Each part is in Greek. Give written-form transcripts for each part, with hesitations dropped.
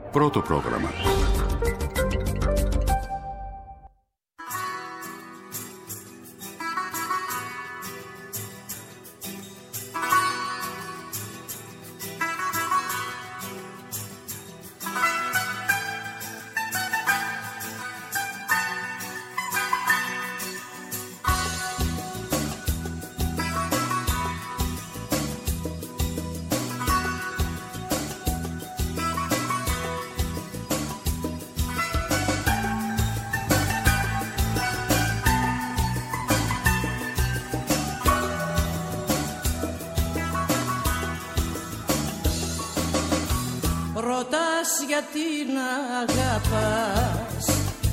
Πρώτο πρόγραμμα. Γιατί να αγαπάς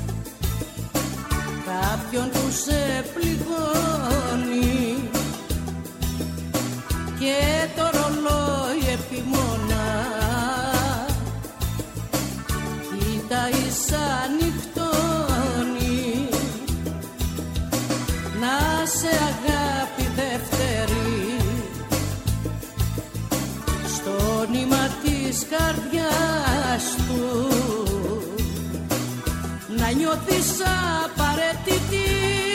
κάποιον που σε πληγώνει και το ρολόι επιμονά κοίταει σαν νυχτώνει να σε αγάπη δεύτερη στο νήμα της καρδιάς του να νιώθεις απαραίτητη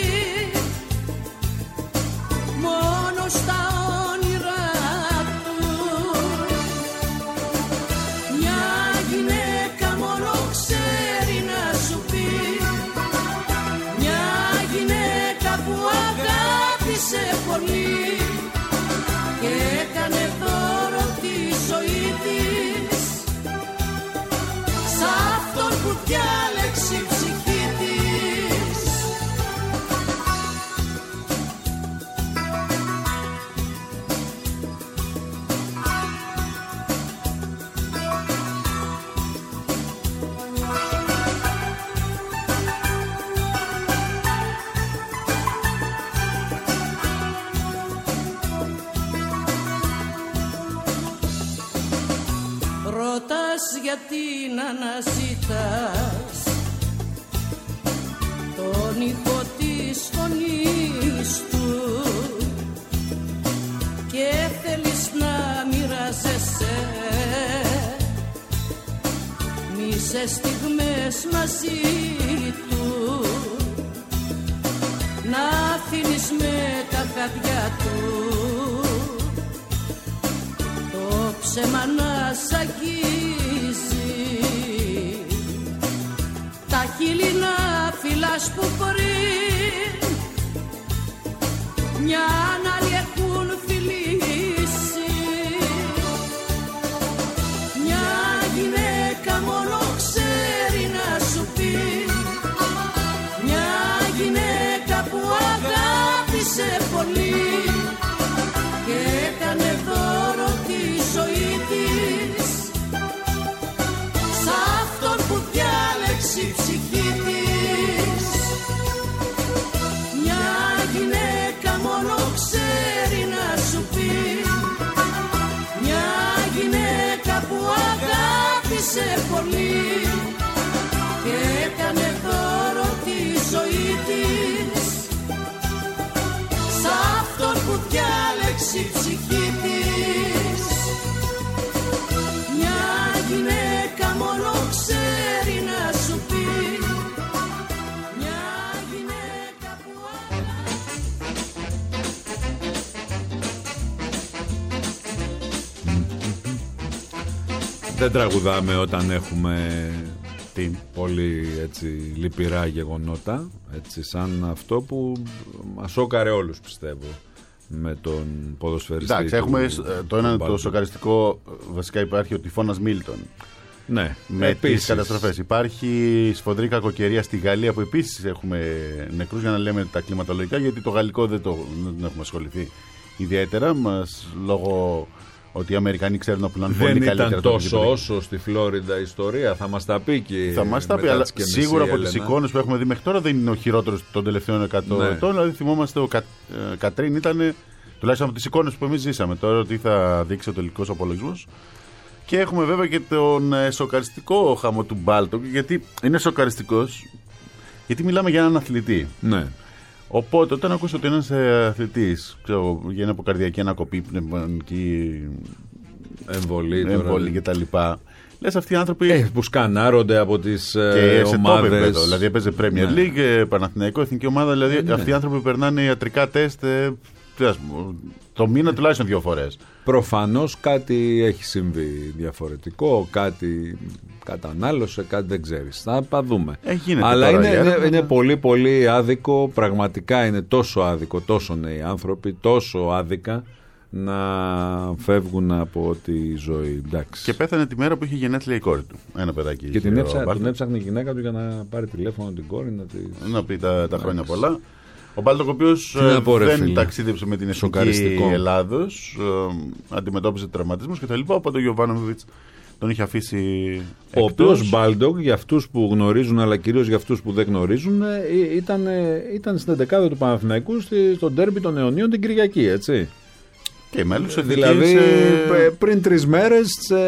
μόνο στα όνειρά του. Μια γυναίκα μόνο ξέρει να σου πει, μια γυναίκα που αγάπησε πολύ και έκανε δώρο τη ζωή της σ' αυτόν που διάλεξε η ψυχή της. Ρωτάς γιατί να αναζητάς τον ήχο της φωνής του και θέλεις να μοιράζεσαι μισές στιγμές μαζί του, να αφήνεις με τα χαδιά του το ψέμα να σ' αγγίζει, τα χείλη να φυλάς που πριν μια άλλη έχουν φιλήσει. Μια γυναίκα μόνο ξέρει να σου πει, μια γυναίκα που αγάπησε πολύ και έκανε δώρο τη ζωή της σ' αυτόν που διάλεξε η ψυχή της. Μια γυναίκα μόνο ξέρει να σου πει, μια γυναίκα που αγάπησε πολύ και έκανε δώρο τη ζωή της σ' αυτόν που διάλεξε η ψυχή της. Μια γυναίκα μόνο ξέρει να σου πει, μια γυναίκα που δεν τραγουδάμε όταν έχουμε πολύ έτσι λυπηρά γεγονότα, έτσι σαν αυτό που μας σόκαρε όλους, πιστεύω, με τον ποδοσφαιριστή. Εντάξει, έχουμε το ένα το σοκαριστικό, βασικά υπάρχει ο τυφώνας Μίλτον. Ναι, με τις καταστροφές. Υπάρχει σφοδρή κακοκαιρία στη Γαλλία που επίσης έχουμε νεκρούς, για να λέμε τα κλιματολογικά, γιατί το γαλλικό δεν έχουμε ασχοληθεί ιδιαίτερα, λόγω ότι οι Αμερικανοί ξέρουν να πουλάνε πολύ καλύτερα. Δεν ήταν τόσο όσο στη Φλόριντα η ιστορία, θα μας τα πει και θα μας τα πει, αλλά σίγουρα από τις εικόνες που έχουμε δει μέχρι τώρα δεν είναι ο χειρότερος των τελευταίων 100 ετών. Δηλαδή θυμόμαστε ο Κατρίν ήταν, τουλάχιστον από τις εικόνες που εμείς ζήσαμε. Τώρα ότι θα δείξει ο τελικός απολογισμός. Και έχουμε βέβαια και τον σοκαριστικό χαμό του Μπάλτοκ, γιατί είναι σοκαριστικός, γιατί μιλάμε για έναν αθλητή. Ναι. Οπότε, όταν ακούσω ότι ένας αθλητής βγαίνει από καρδιακή ανακοπή, πνευμονική εμβολή κτλ., Λες αυτοί οι άνθρωποι. Που σκανάρονται από τις ομάδες. Δηλαδή έπαιζε Premier League, Παναθηναϊκό, εθνική ομάδα. Δηλαδή αυτοί οι άνθρωποι περνάνε ιατρικά τεστ το μήνα τουλάχιστον 2 φορές. Προφανώς κάτι έχει συμβεί διαφορετικό, κάτι κατανάλωσε, κάτι δεν ξέρεις. Θα δούμε. Αλλά είναι πολύ πολύ άδικο, πραγματικά είναι τόσο άδικο, τόσο νέοι άνθρωποι, τόσο άδικα να φεύγουν από τη ζωή. Εντάξει. Και πέθανε τη μέρα που είχε γενέθλια η κόρη του. Ένα παιδάκι. Και την έψαχνε η γυναίκα του για να πάρει τηλέφωνο την κόρη να πει τα χρόνια πολλά. Ο Μπάλτοκ, ο οποίος δεν ταξίδεψε με την εθνική Ελλάδος, αντιμετώπιζε τραυματισμούς κτλ. Οπότε ο Γιοβάνοβιτς τον είχε αφήσει εκτός. Ο οποίος Μπάλτοκ, για αυτούς που γνωρίζουν, αλλά κυρίως για αυτούς που δεν γνωρίζουν, ήταν στην 11η του Παναθηναϊκού στο ντέρμπι των Αιωνίων την Κυριακή, έτσι. Και μέλος δηλαδή πριν 3 μέρες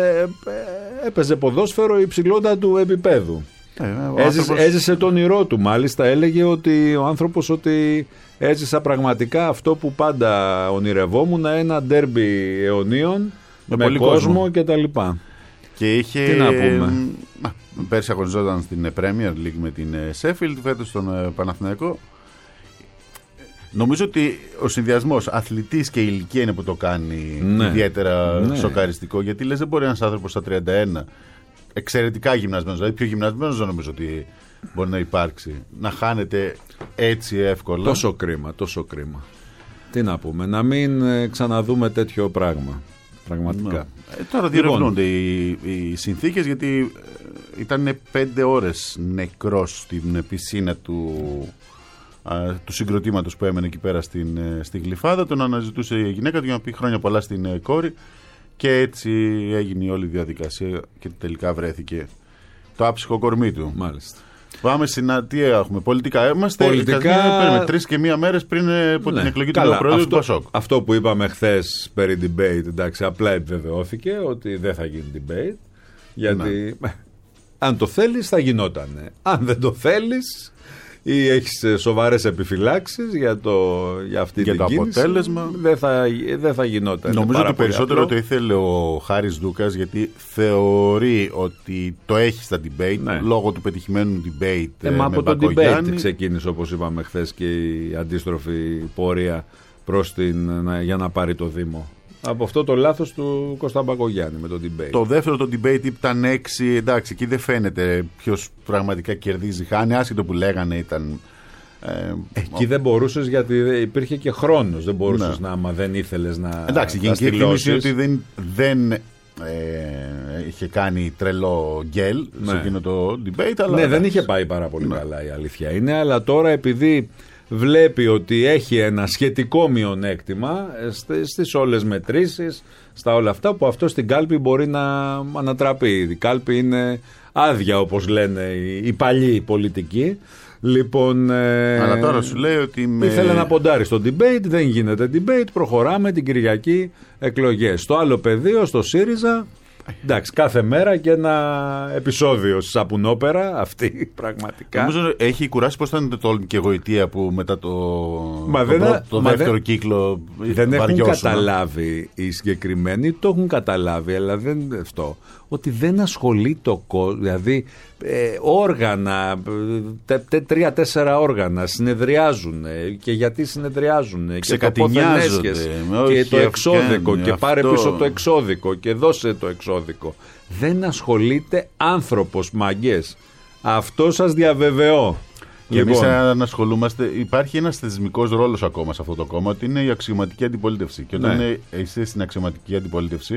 έπαιζε ποδόσφαιρο υψηλότατου επίπεδου. Έζησε τον όνειρό του. Μάλιστα έλεγε ότι ο άνθρωπος ότι έζησα πραγματικά αυτό που πάντα ονειρευόμουν, ένα ντέρμπι αιωνίων με κόσμο κτλ. Και είχε. Τι να πούμε. Πέρσι αγωνιζόταν στην Premier League με την Sheffield, φέτος στον Παναθηναϊκό. Νομίζω ότι ο συνδυασμός αθλητής και ηλικία είναι που το κάνει ιδιαίτερα σοκαριστικό. Γιατί λες, δεν μπορεί ένας άνθρωπος στα 31, εξαιρετικά γυμνασμένος, δηλαδή πιο γυμνασμένος δεν νομίζω ότι μπορεί να υπάρξει, να χάνεται έτσι εύκολα. Τόσο κρίμα. Τι να πούμε, να μην ξαναδούμε τέτοιο πράγμα. Πραγματικά. Τώρα διερευνούνται οι συνθήκες, γιατί ήταν 5 ώρες νεκρός στην πισίνα του συγκροτήματος που έμενε εκεί πέρα στη Γλυφάδα. Τον αναζητούσε η γυναίκα του για να πει χρόνια πολλά στην κόρη, και έτσι έγινε όλη η διαδικασία και τελικά βρέθηκε το άψυχο κορμί του. Μάλιστα. Πάμε τι έχουμε, πολιτικά είμαστε. Παίρνουμε 3 και 1 μέρες πριν από την εκλογή του νέου πρόεδρου του Πασόκ. Αυτό που είπαμε χθες περί debate, εντάξει, απλά επιβεβαιώθηκε ότι δεν θα γίνει debate, γιατί αν το θέλεις θα γινότανε. Αν δεν το θέλεις ή έχεις σοβαρές επιφυλάξεις για αυτή την το κίνηση, αποτέλεσμα, δεν θα γινόταν. Νομίζω ότι περισσότερο το ήθελε ο Χάρης Δούκας, γιατί θεωρεί ότι το έχει στα debate, λόγω του πετυχημένου debate μα με από το Μπακογιάννη. debate ξεκίνησε, όπως είπαμε χθες, και η αντίστροφη πορεία για να πάρει το Δήμο. Από αυτό το λάθος του Κώστα Μπακογιάννη με το debate. Το δεύτερο το debate ήταν 6, εντάξει, εκεί δεν φαίνεται ποιος πραγματικά κερδίζει, χάνει, άσχετο που λέγανε ήταν. Εκεί δεν μπορούσες, γιατί υπήρχε και χρόνος, δεν μπορούσες άμα δεν ήθελες να. Εντάξει, γενική εκτίμηση ότι δεν είχε κάνει τρελό γκέλ σε εκείνο το debate, αλλά. Δεν είχε πάει πάρα πολύ καλά, η αλήθεια είναι, αλλά τώρα επειδή βλέπει ότι έχει ένα σχετικό μειονέκτημα στις όλες μετρήσεις, στα όλα αυτά, που αυτό στην κάλπη μπορεί να ανατραπεί. Η κάλπη είναι άδεια, όπως λένε οι παλιοί πολιτικοί. Λοιπόν, αλλά τώρα σου λέει ότι ήθελε να ποντάρει στο debate, δεν γίνεται debate, προχωράμε την Κυριακή εκλογές. Στο άλλο πεδίο, στο ΣΥΡΙΖΑ, εντάξει, κάθε μέρα και ένα επεισόδιο στη σαπουνόπερα αυτή, πραγματικά. Νομίζω έχει κουράσει. Πώς ήταν το και γοητεία που μετά το δεύτερο κύκλο δεν έχουν καταλάβει οι συγκεκριμένοι, το έχουν καταλάβει, αλλά δεν αυτό, ότι δεν ασχολεί το κόσμο, δηλαδή όργανα, 3-4 όργανα συνεδριάζουν, και γιατί συνεδριάζουν, και το πόθεν έσχες, και το εξώδικο, και πάρε πίσω το εξώδικο και δώσε το εξώδικο. Δεν ασχολείται άνθρωπος, μαγκές. Αυτό σας διαβεβαιώ. Και εμείς αν ασχολούμαστε, υπάρχει ένας θεσμικός ρόλος ακόμα σε αυτό το κόμμα, ότι είναι η αξιωματική αντιπολίτευση. Και όταν είσαι στην αξιωματική αντιπολίτευση,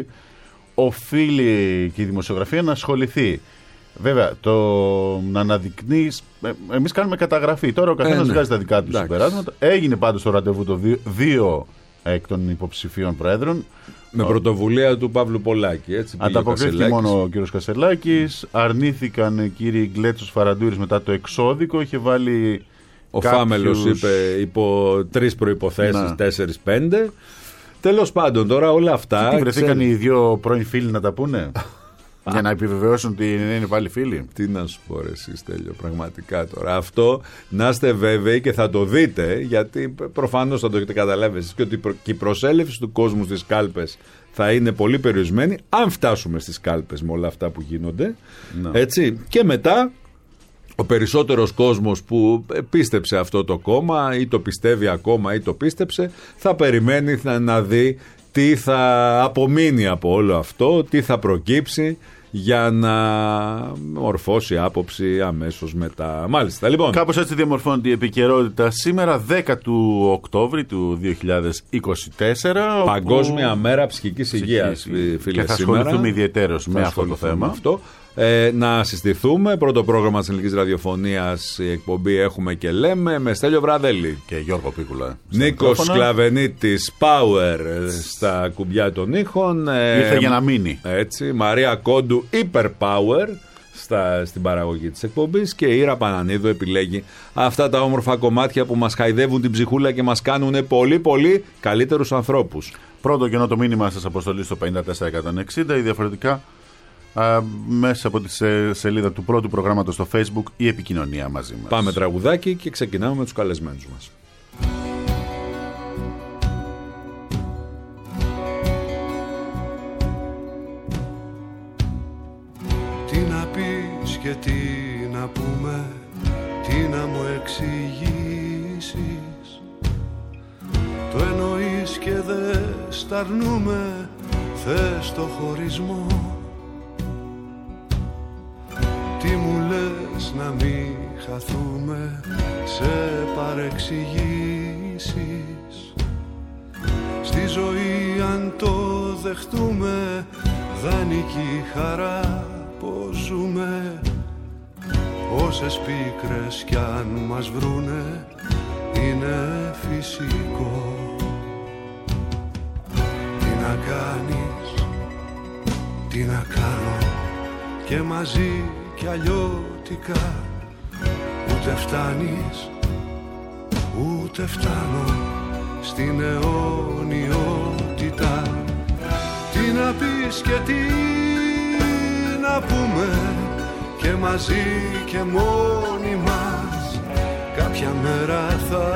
οφείλει και η δημοσιογραφία να ασχοληθεί. Βέβαια, να αναδεικνύεις. Εμείς κάνουμε καταγραφή. Τώρα ο καθένας βγάζει τα δικά του συμπεράσματα. Έγινε πάντως το ραντεβού το 2 εκ των υποψηφίων προέδρων. Με πρωτοβουλία του Παύλου Πολάκη. Ανταποκρίθηκε μόνο ο κύριος Κασελάκης. Αρνήθηκαν οι κύριοι Γκλέτσος, Φαραντούρης μετά το εξώδικο. Είχε βάλει. Ο Φάμελος είπε υπό 3 προϋποθέσεις, 4-5. Τέλος πάντων, τώρα όλα αυτά. Τι βρεθήκαν οι 2 πρώην φίλοι να τα πούνε, για να επιβεβαιώσουν ότι είναι πάλι φίλοι. Τι να σου πω, ρε εσύ, Στέλιο, πραγματικά τώρα. Αυτό να είστε βέβαιοι και θα το δείτε, γιατί προφανώς θα το έχετε καταλάβει εσείς, και ότι η προσέλευση του κόσμου στις κάλπες θα είναι πολύ περιορισμένη, αν φτάσουμε στις κάλπες με όλα αυτά που γίνονται. Έτσι. Και μετά ο περισσότερος κόσμος που πίστεψε αυτό το κόμμα ή το πιστεύει ακόμα ή το πίστεψε, θα περιμένει να δει τι θα απομείνει από όλο αυτό, τι θα προκύψει, για να μορφώσει άποψη αμέσως μετά. Μάλιστα, λοιπόν. Κάπως έτσι διαμορφώνεται η επικαιρότητα σήμερα, 10 του Οκτώβρη του 2024. Παγκόσμια Μέρα Ψυχικής Υγείας, φίλε. Και θα ασχοληθούμε ιδιαιτέρως με αυτό το θέμα. Να συστηθούμε. Πρώτο πρόγραμμα της Ελληνικής Ραδιοφωνίας, η εκπομπή Έχουμε και Λέμε, με Στέλιο Βραδέλη και Γιώργο Πίκουλα. Νίκος Σκλαβενίτης Power στα κουμπιά των ήχων. Ήρθε για να μείνει. Έτσι. Μαρία Κόντου Hyper Power στην παραγωγή της εκπομπής, και η Ήρα Πανανίδου επιλέγει αυτά τα όμορφα κομμάτια που μας χαϊδεύουν την ψυχούλα και μας κάνουν πολύ πολύ καλύτερους ανθρώπους. Πρώτο και το μήνυμα σας αποστολή στο 54160 ή διαφορετικά μέσα από τη σελίδα του πρώτου προγράμματος στο Facebook η επικοινωνία μαζί μας. Πάμε τραγουδάκι και ξεκινάμε με τους καλεσμένους μας. Τι να πεις και τι να πούμε, τι να μου εξηγήσεις, το εννοείς και δεν σταρνούμε, θες το χωρισμό. Τι μου λες να μην χαθούμε σε παρεξηγήσεις, στη ζωή αν το δεχτούμε, δανεική χαρά πως ζούμε. Όσες πίκρες κι αν μας βρούνε είναι φυσικό. Τι να κάνεις, τι να κάνω, και μαζί κι αλλιώτικα, ούτε φτάνεις ούτε φτάνω στην αιώνιότητα. Τι να πεις και τι να πούμε, και μαζί και μόνοι μας, κάποια μέρα θα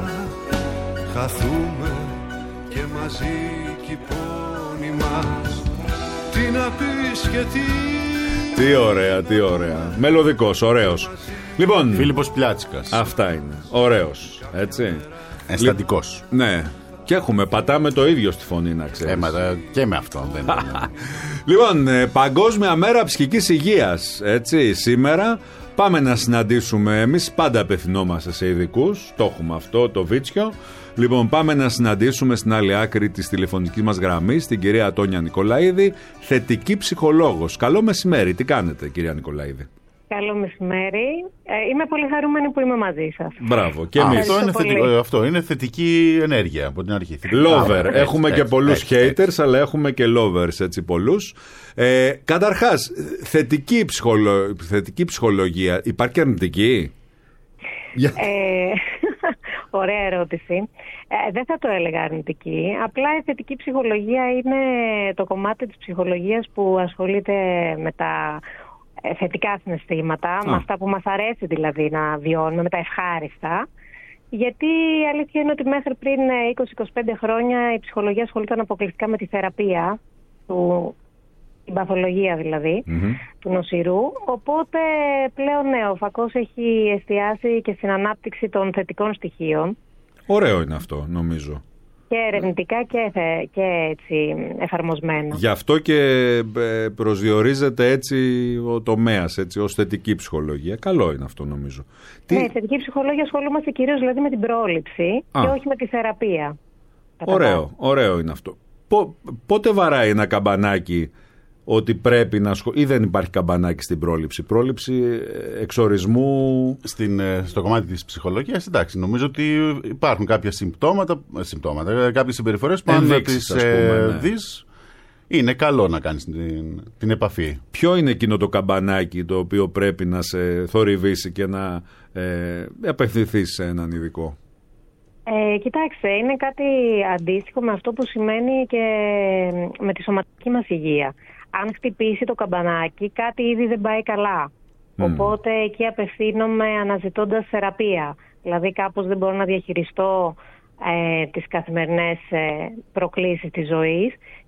χαθούμε και μαζί κι οι πόνοι μας. Τι να πεις και τι. Τι ωραία, τι ωραία. Μελωδικός, ωραίος. Λοιπόν, Φίλιππος Πλιάτσικας. Αυτά είναι. Ωραίος, έτσι. Αισθαντικός. Ναι. Και πατάμε το ίδιο στη φωνή, να ξέρεις. Και με αυτό δεν είναι. Λοιπόν, Παγκόσμια Μέρα Ψυχικής Υγείας. Έτσι, σήμερα πάμε να συναντήσουμε. Εμείς πάντα απευθυνόμαστε σε ειδικούς. Το έχουμε αυτό, το βίτσιο. Λοιπόν, πάμε να συναντήσουμε στην άλλη άκρη της τηλεφωνικής μας γραμμής την κυρία Τόνια Νικολαίδη, θετική ψυχολόγος. Καλό μεσημέρι, τι κάνετε, κυρία Νικολαίδη? Καλό μεσημέρι. Είμαι πολύ χαρούμενη που είμαι μαζί σας. Μπράβο, και εμείς. Αυτό είναι θετική ενέργεια από την αρχή. Lover. Έχουμε και πολλούς haters, αλλά έχουμε και lovers, έτσι, πολλούς. Καταρχάς, θετική ψυχολογία. Υπάρχει αρνητική? Ωραία ερώτηση. Δεν θα το έλεγα αρνητική. Απλά η θετική ψυχολογία είναι το κομμάτι της ψυχολογίας που ασχολείται με τα θετικά συναισθήματα, με αυτά που μας αρέσει δηλαδή να βιώνουμε, με τα ευχάριστα. Γιατί η αλήθεια είναι ότι μέχρι πριν 20-25 χρόνια η ψυχολογία ασχολείται αποκλειστικά με τη θεραπεία, την παθολογία δηλαδή, του νοσηρού. Οπότε πλέον ο φακός έχει εστιάσει και στην ανάπτυξη των θετικών στοιχείων. Ωραίο είναι αυτό, νομίζω. Και ερευνητικά και έτσι εφαρμοσμένα. Γι' αυτό και προσδιορίζεται έτσι ο τομέας, έτσι, ως θετική ψυχολογία. Καλό είναι αυτό, νομίζω. Ναι, η θετική ψυχολογία ασχολούμαστε κυρίως δηλαδή με την πρόληψη και όχι με τη θεραπεία. Ωραίο είναι αυτό. Πότε βαράει ένα καμπανάκι ότι πρέπει να ή δεν υπάρχει καμπανάκι στην πρόληψη? Πρόληψη εξορισμού. Στο κομμάτι της ψυχολογίας, εντάξει, νομίζω ότι υπάρχουν κάποια συμπτώματα, κάποιες συμπεριφορές που αν τις δεις, είναι καλό να κάνεις την επαφή. Ποιο είναι εκείνο το καμπανάκι το οποίο πρέπει να σε θορυβήσει και να απευθυνθείς σε έναν ειδικό? Κοιτάξτε, είναι κάτι αντίστοιχο με αυτό που σημαίνει και με τη σωματική μας υγεία. Αν χτυπήσει το καμπανάκι, κάτι ήδη δεν πάει καλά. Οπότε εκεί απευθύνομαι αναζητώντας θεραπεία. Δηλαδή κάπως δεν μπορώ να διαχειριστώ τις καθημερινές προκλήσεις της ζωής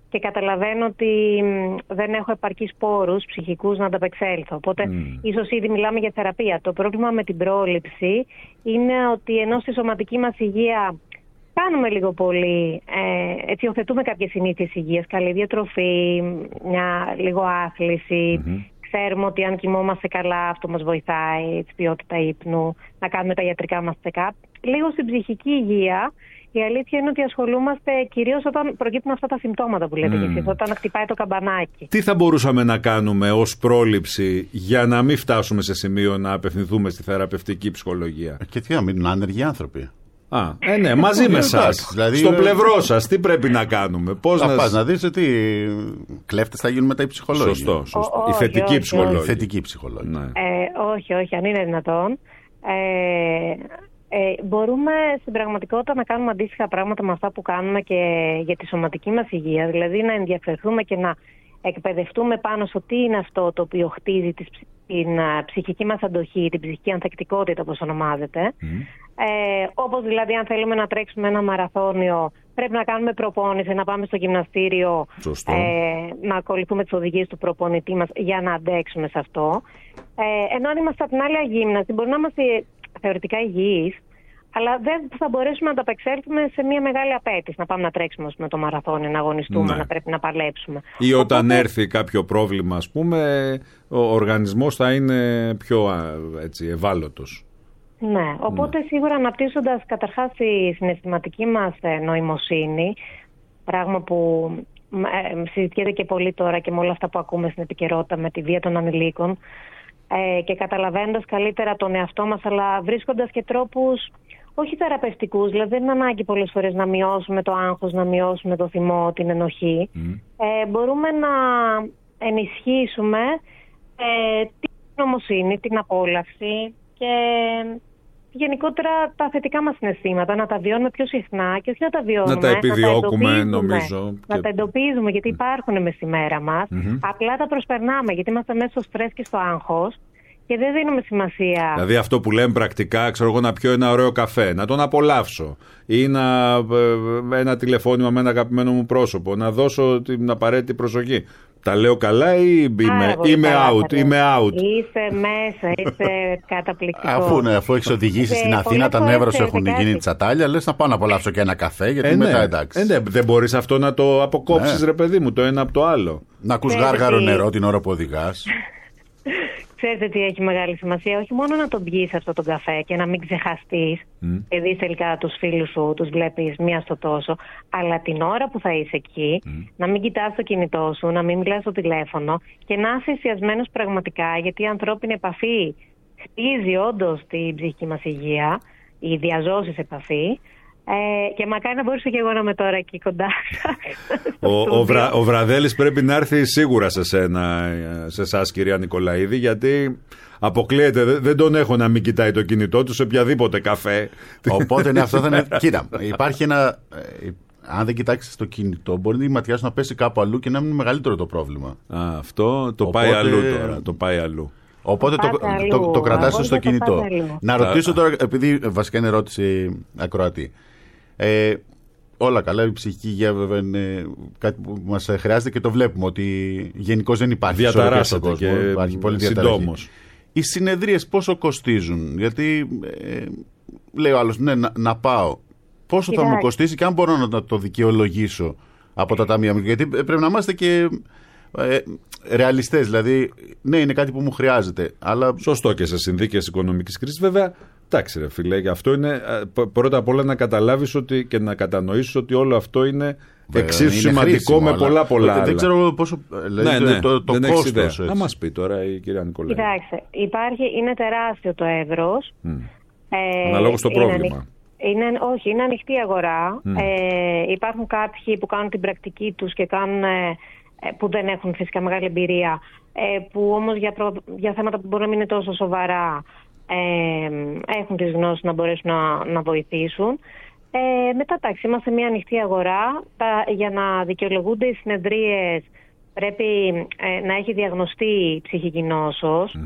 και καταλαβαίνω ότι δεν έχω επαρκείς πόρους ψυχικούς να ανταπεξέλθω. Οπότε ίσως ήδη μιλάμε για θεραπεία. Το πρόβλημα με την πρόληψη είναι ότι ενώ στη σωματική μας υγεία κάνουμε λίγο πολύ, έτσι υιοθετούμε κάποιες συνήθειες υγείας, καλή διατροφή, λίγο άθληση. Ξέρουμε ότι αν κοιμόμαστε καλά αυτό μας βοηθάει, τη ποιότητα ύπνου, να κάνουμε τα ιατρικά μας check-up. Λίγο στην ψυχική υγεία, η αλήθεια είναι ότι ασχολούμαστε κυρίως όταν προκύπτουν αυτά τα συμπτώματα που λέτε και εσείς, όταν χτυπάει το καμπανάκι. Τι θα μπορούσαμε να κάνουμε ως πρόληψη για να μην φτάσουμε σε σημείο να απευθυνθούμε στη θεραπευτική ψυχολογία? Και τι να μείνουν άνεργοι άνθρωποι. Ναι, μαζί με εσάς. Δηλαδή, στο πλευρό σας, τι πρέπει να κάνουμε? Πώς να πας να δεις ότι κλέφτες θα γίνουν μετά οι ψυχολόγοι. Σωστό. Η θετική ψυχολόγη. Θετική ψυχολόγη. Ναι. Όχι, αν είναι δυνατόν. Μπορούμε στην πραγματικότητα να κάνουμε αντίστοιχα πράγματα με αυτά που κάνουμε και για τη σωματική μας υγεία. Δηλαδή να ενδιαφερθούμε και να εκπαιδευτούμε πάνω στο τι είναι αυτό το οποίο χτίζει την ψυχική μας αντοχή, την ψυχική ανθεκτικότητα όπως ονομάζεται. Όπως δηλαδή αν θέλουμε να τρέξουμε ένα μαραθώνιο, πρέπει να κάνουμε προπόνηση, να πάμε στο γυμναστήριο, να ακολουθούμε τις οδηγίες του προπονητή μας για να αντέξουμε σε αυτό. Ενώ αν είμαστε από την άλλη αγύμναστη, μπορεί να είμαστε θεωρητικά υγιείς, αλλά δεν θα μπορέσουμε να ανταπεξέλθουμε σε μια μεγάλη απέτηση. Να πάμε να τρέξουμε με το μαραθώνιο, να αγωνιστούμε, να πρέπει να παλέψουμε. Ή όταν έρθει κάποιο πρόβλημα, ας πούμε, ο οργανισμός θα είναι πιο ευάλωτος. Ναι, οπότε σίγουρα αναπτύσσοντας καταρχάς τη συναισθηματική μας νοημοσύνη, πράγμα που συζητιέται και πολύ τώρα και με όλα αυτά που ακούμε στην επικαιρότητα με τη βία των ανηλίκων, και καταλαβαίνοντας καλύτερα τον εαυτό μας, αλλά βρίσκοντας και τρόπους όχι θεραπευτικούς, δηλαδή δεν είναι ανάγκη πολλές φορές να μειώσουμε το άγχος, να μειώσουμε το θυμό, την ενοχή. Μπορούμε να ενισχύσουμε την νομοσύνη, την απόλαυση και γενικότερα τα θετικά μας συναισθήματα, να τα βιώνουμε πιο συχνά και όχι να τα βιώνουμε. Να τα επιδιώκουμε, νομίζω. Να τα εντοπίζουμε, γιατί υπάρχουν μες στη μέρα μας. Απλά τα προσπερνάμε, γιατί είμαστε μέσα στο στρες και στο άγχος και δεν δίνουμε σημασία. Δηλαδή αυτό που λέμε πρακτικά, ξέρω εγώ, να πιω ένα ωραίο καφέ, να τον απολαύσω, ή ένα τηλεφώνημα με ένα αγαπημένο μου πρόσωπο, να δώσω την απαραίτητη προσοχή. Τα λέω καλά ή είμαι out? Είσαι μέσα, είσαι καταπληκτικό. Αφού έχεις οδηγήσει στην Αθήνα, τα νεύρα σου έχουν γίνει τσατάλια, λες να πάω να απολαύσω και ένα καφέ, γιατί μετά εντάξει. Δεν μπορείς αυτό να το αποκόψεις, ρε παιδί μου, το ένα από το άλλο. Να ακούς γάργαρο νερό την ώρα που οδηγάς. Ξέρετε τι έχει μεγάλη σημασία? Όχι μόνο να τον πιείς αυτό τον καφέ και να μην ξεχαστείς, και δεις τελικά τους φίλους σου, τους βλέπεις μία στο τόσο, αλλά την ώρα που θα είσαι εκεί, να μην κοιτάς το κινητό σου, να μην μιλάς στο τηλέφωνο και να είσαι εστιασμένος πραγματικά, γιατί η ανθρώπινη επαφή χτίζει όντως την ψυχική μας υγεία, η διαζώσεις επαφή. Και μακάρι να μπορούσα και εγώ να είμαι τώρα εκεί κοντά. Ο Βραδέλης πρέπει να έρθει σίγουρα σε εσάς, κυρία Νικολαίδη, γιατί αποκλείεται, δεν τον έχω να μην κοιτάει το κινητό του σε οποιαδήποτε καφέ. Οπότε αυτό θα είναι. Κοίτα, υπάρχει ένα. Αν δεν κοιτάξεις το κινητό, μπορεί η ματιά σου να πέσει κάπου αλλού και να είναι μεγαλύτερο το πρόβλημα. Αυτό το πάει αλλού τώρα. Το πάει αλλού. Οπότε το κρατάς στο κινητό. Να ρωτήσω τώρα, επειδή βασικά είναι ερώτηση ακροατή. Όλα καλά, η ψυχική υγεία βέβαια είναι κάτι που μας χρειάζεται και το βλέπουμε ότι γενικώς δεν υπάρχει ισορροπία στον κόσμο. Υπάρχει πολύ διαταραχή. Οι συνεδρίες πόσο κοστίζουν? Γιατί λέει ο άλλος, ναι, να πάω. Πόσο θα μου κοστίσει και αν μπορώ να το δικαιολογήσω από τα ταμεία μου? Γιατί πρέπει να είμαστε και ρεαλιστές, δηλαδή ναι, είναι κάτι που μου χρειάζεται, αλλά... Σωστό, και σε συνθήκες οικονομικής κρίσης βέβαια. Εντάξει ρε φίλε, αυτό είναι πρώτα απ' όλα να καταλάβεις ότι, και να κατανοήσεις ότι όλο αυτό είναι εξίσου σημαντικό χρήσιμο, με πολλά άλλα. Δεν ξέρω πόσο το κόστος. Να μας πει τώρα η κυρία Νικολαίδη. Κοιτάξτε, είναι τεράστιο το εύρος. Αναλόγως το πρόβλημα. Είναι ανοιχτή αγορά. Υπάρχουν κάποιοι που κάνουν την πρακτική τους και κάνουν... που δεν έχουν φυσικά μεγάλη εμπειρία, που όμως για θέματα που μπορεί να μην είναι τόσο σοβαρά έχουν τις γνώσεις να μπορέσουν να βοηθήσουν. Μετά, εντάξει, είμαστε μια ανοιχτή αγορά. Για να δικαιολογούνται οι συνεδρίες πρέπει να έχει διαγνωστεί ψυχική νόσος.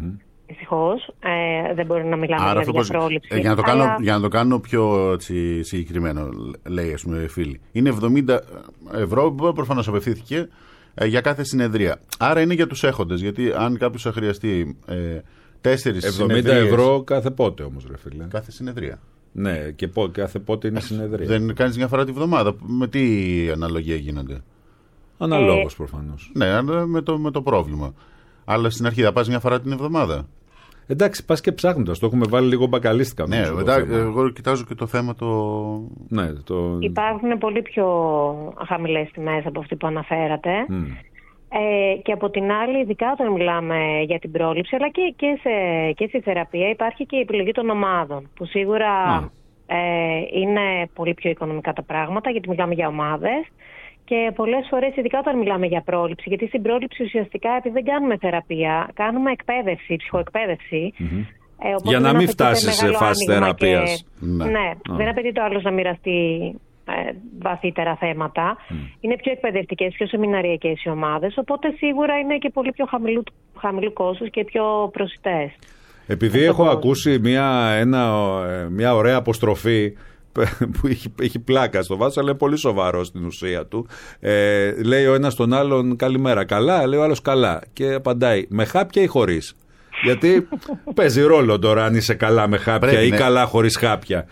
Δυστυχώς. Δεν μπορεί να μιλάμε Άρα, για πρόληψη. Για να το κάνω πιο συγκεκριμένο, λέει ας πούμε φίλη, είναι 70 ευρώ που προφανώς απευθύνθηκε για κάθε συνεδρία. Άρα είναι για τους έχοντες, γιατί αν κάποιος θα χρειαστεί 4 συνεδρίες... 70 ευρώ κάθε πότε όμως, ρε φίλε. Κάθε συνεδρία. Ναι, και κάθε πότε είναι συνεδρία. Δεν κάνεις μια φορά τη βδομάδα. Με τι αναλογία γίνονται? Αναλόγως προφανώς. Ναι, με το πρόβλημα. Αλλά στην αρχή θα πας μια φορά την εβδομάδα. Εντάξει, πας και ψάχνοντας. Το έχουμε βάλει λίγο μπακαλίστικα. Ναι, μετά εγώ κοιτάζω και το θέμα Ναι, Υπάρχουν πολύ πιο χαμηλές τιμές από αυτή που αναφέρατε. Και από την άλλη, ειδικά όταν μιλάμε για την πρόληψη, αλλά και στη θεραπεία, υπάρχει και η επιλογή των ομάδων, που σίγουρα είναι πολύ πιο οικονομικά τα πράγματα, γιατί μιλάμε για ομάδες. Και πολλές φορές, ειδικά όταν μιλάμε για πρόληψη, γιατί στην πρόληψη ουσιαστικά, επειδή δεν κάνουμε θεραπεία, κάνουμε εκπαίδευση, ψυχοεκπαίδευση. Για να μην φτάσει σε φάση θεραπείας. Ναι, δεν απαιτεί το άλλος να μοιραστεί βαθύτερα θέματα. Είναι πιο εκπαιδευτικές, πιο σεμιναριακές οι ομάδες, οπότε σίγουρα είναι και πολύ πιο χαμηλού κόστους και πιο προσιτές. Επειδή έχω ακούσει μια ωραία αποστροφή που έχει πλάκα στο βάθος, αλλά είναι πολύ σοβαρό στην ουσία του. Λέει ο ένας τον άλλον καλημέρα. Καλά, λέει ο άλλος καλά. Και απαντάει, με χάπια ή χωρίς? Γιατί παίζει ρόλο τώρα αν είσαι καλά με χάπια ή καλά χωρίς χάπια.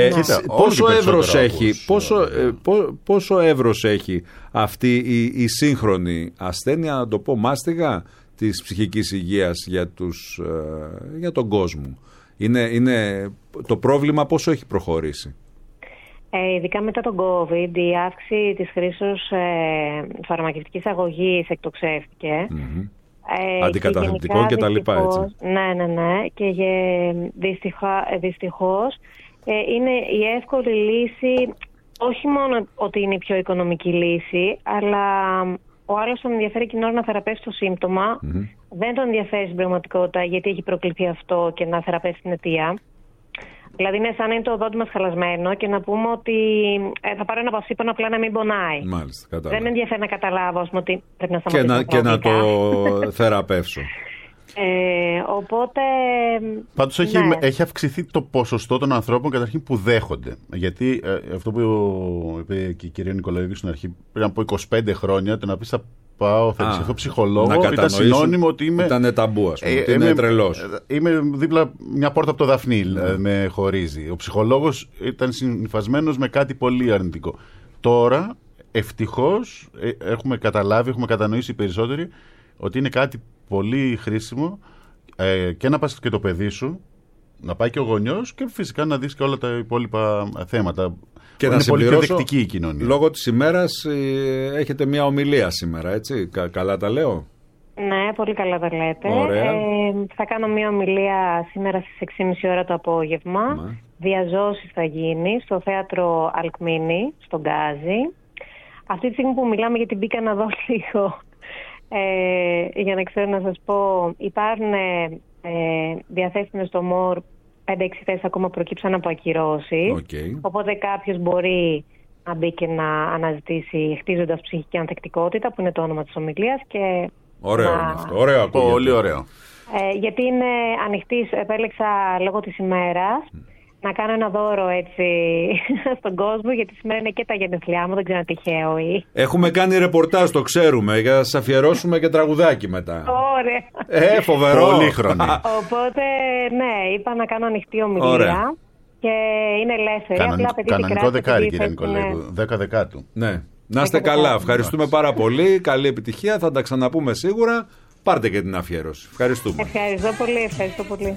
Πόσο εύρος έχει αυτή η σύγχρονη ασθένεια, να το πω μάστιγα, της ψυχικής υγείας για τον κόσμο? Είναι το πρόβλημα πόσο έχει προχωρήσει? Ειδικά μετά τον COVID, η αύξηση της χρήσης φαρμακευτικής αγωγής εκτοξεύτηκε. Αντικαταθλιπτικών και τα λοιπά, έτσι. Ναι. Και δυστυχώς είναι η εύκολη λύση, όχι μόνο ότι είναι η πιο οικονομική λύση, αλλά ο άλλος τον ενδιαφέρει εκείνη ώρα να θεραπεύσει το σύμπτωμα. Δεν τον ενδιαφέρει στην πραγματικότητα γιατί έχει προκληθεί αυτό και να θεραπεύσει την αιτία. Δηλαδή είναι σαν να είναι το δόντι μας χαλασμένο και να πούμε ότι θα πάρω ένα παυσίπονο απλά να μην πονάει. Μάλιστα, κατάλαβα. Δεν με ενδιαφέρει να καταλάβω ότι πρέπει να σταματήσω και να το θεραπεύσω. Οπότε... Πάντως έχει αυξηθεί το ποσοστό των ανθρώπων καταρχήν που δέχονται. Γιατί αυτό που είπε και η κυρία Νικολαίδη στην αρχή, πριν από 25 χρόνια, το να πεις θα ψηφίσω ψυχολόγο, ήταν συνώνυμο ότι είμαι... Ήταν ταμπού, ας πούμε, είμαι τρελός. Είμαι δίπλα μια πόρτα από το Δαφνί, με χωρίζει. Ο ψυχολόγος ήταν συμφασμένος με κάτι πολύ αρνητικό. Τώρα, ευτυχώς, έχουμε καταλάβει, έχουμε κατανοήσει οι περισσότεροι ότι είναι κάτι πολύ χρήσιμο και να πας και το παιδί σου, να πάει και ο γονιός και φυσικά να δεις και όλα τα υπόλοιπα θέματα. Και είναι πολύ πιο δεκτική η κοινωνία. Λόγω της ημέρας έχετε μια ομιλία σήμερα, έτσι, καλά τα λέω? Ναι, πολύ καλά τα λέτε. Θα κάνω μια ομιλία σήμερα στις 6.30 ώρα το απόγευμα. Διαζώσεις θα γίνει στο θέατρο Αλκμίνη, στον Γκάζι. Αυτή τη στιγμή που μιλάμε, γιατί μπήκα να δω λίγο, για να ξέρω να σας πω, υπάρχουν διαθέσιμες στο ΜΟΡ 5-6 θέσεις ακόμα προκύψαν από ακυρώσεις. Οπότε κάποιος μπορεί να μπει και να αναζητήσει χτίζοντας ψυχική ανθεκτικότητα, που είναι το όνομα της ομιλίας. Και ωραίο είναι αυτό. Ωραίο, πολύ ωραίο. Γιατί είναι ανοιχτή, επέλεξα λόγω της ημέρας να κάνω ένα δώρο έτσι στον κόσμο, γιατί σήμερα είναι και τα γενέθλιά μου, δεν ξέρω αν τυχαίο ή... Έχουμε κάνει ρεπορτάζ, το ξέρουμε, για να σας αφιερώσουμε και τραγουδάκι μετά. Ωραία. Φοβερό. Πολύχρονη. Οπότε, ναι, είπα να κάνω ανοιχτή ομιλία. Ωραία. Και είναι ελεύθερη. Κανονικό δεκάρι, κύριε Νικολαίδου. 10 Δεκάτου. Ναι. Να είστε καλά. Ευχαριστούμε πάρα πολύ. Καλή επιτυχία. Θα τα ξαναπούμε σίγουρα. Πάρτε και την αφιέρωση. Ευχαριστούμε. Ευχαριστώ πολύ.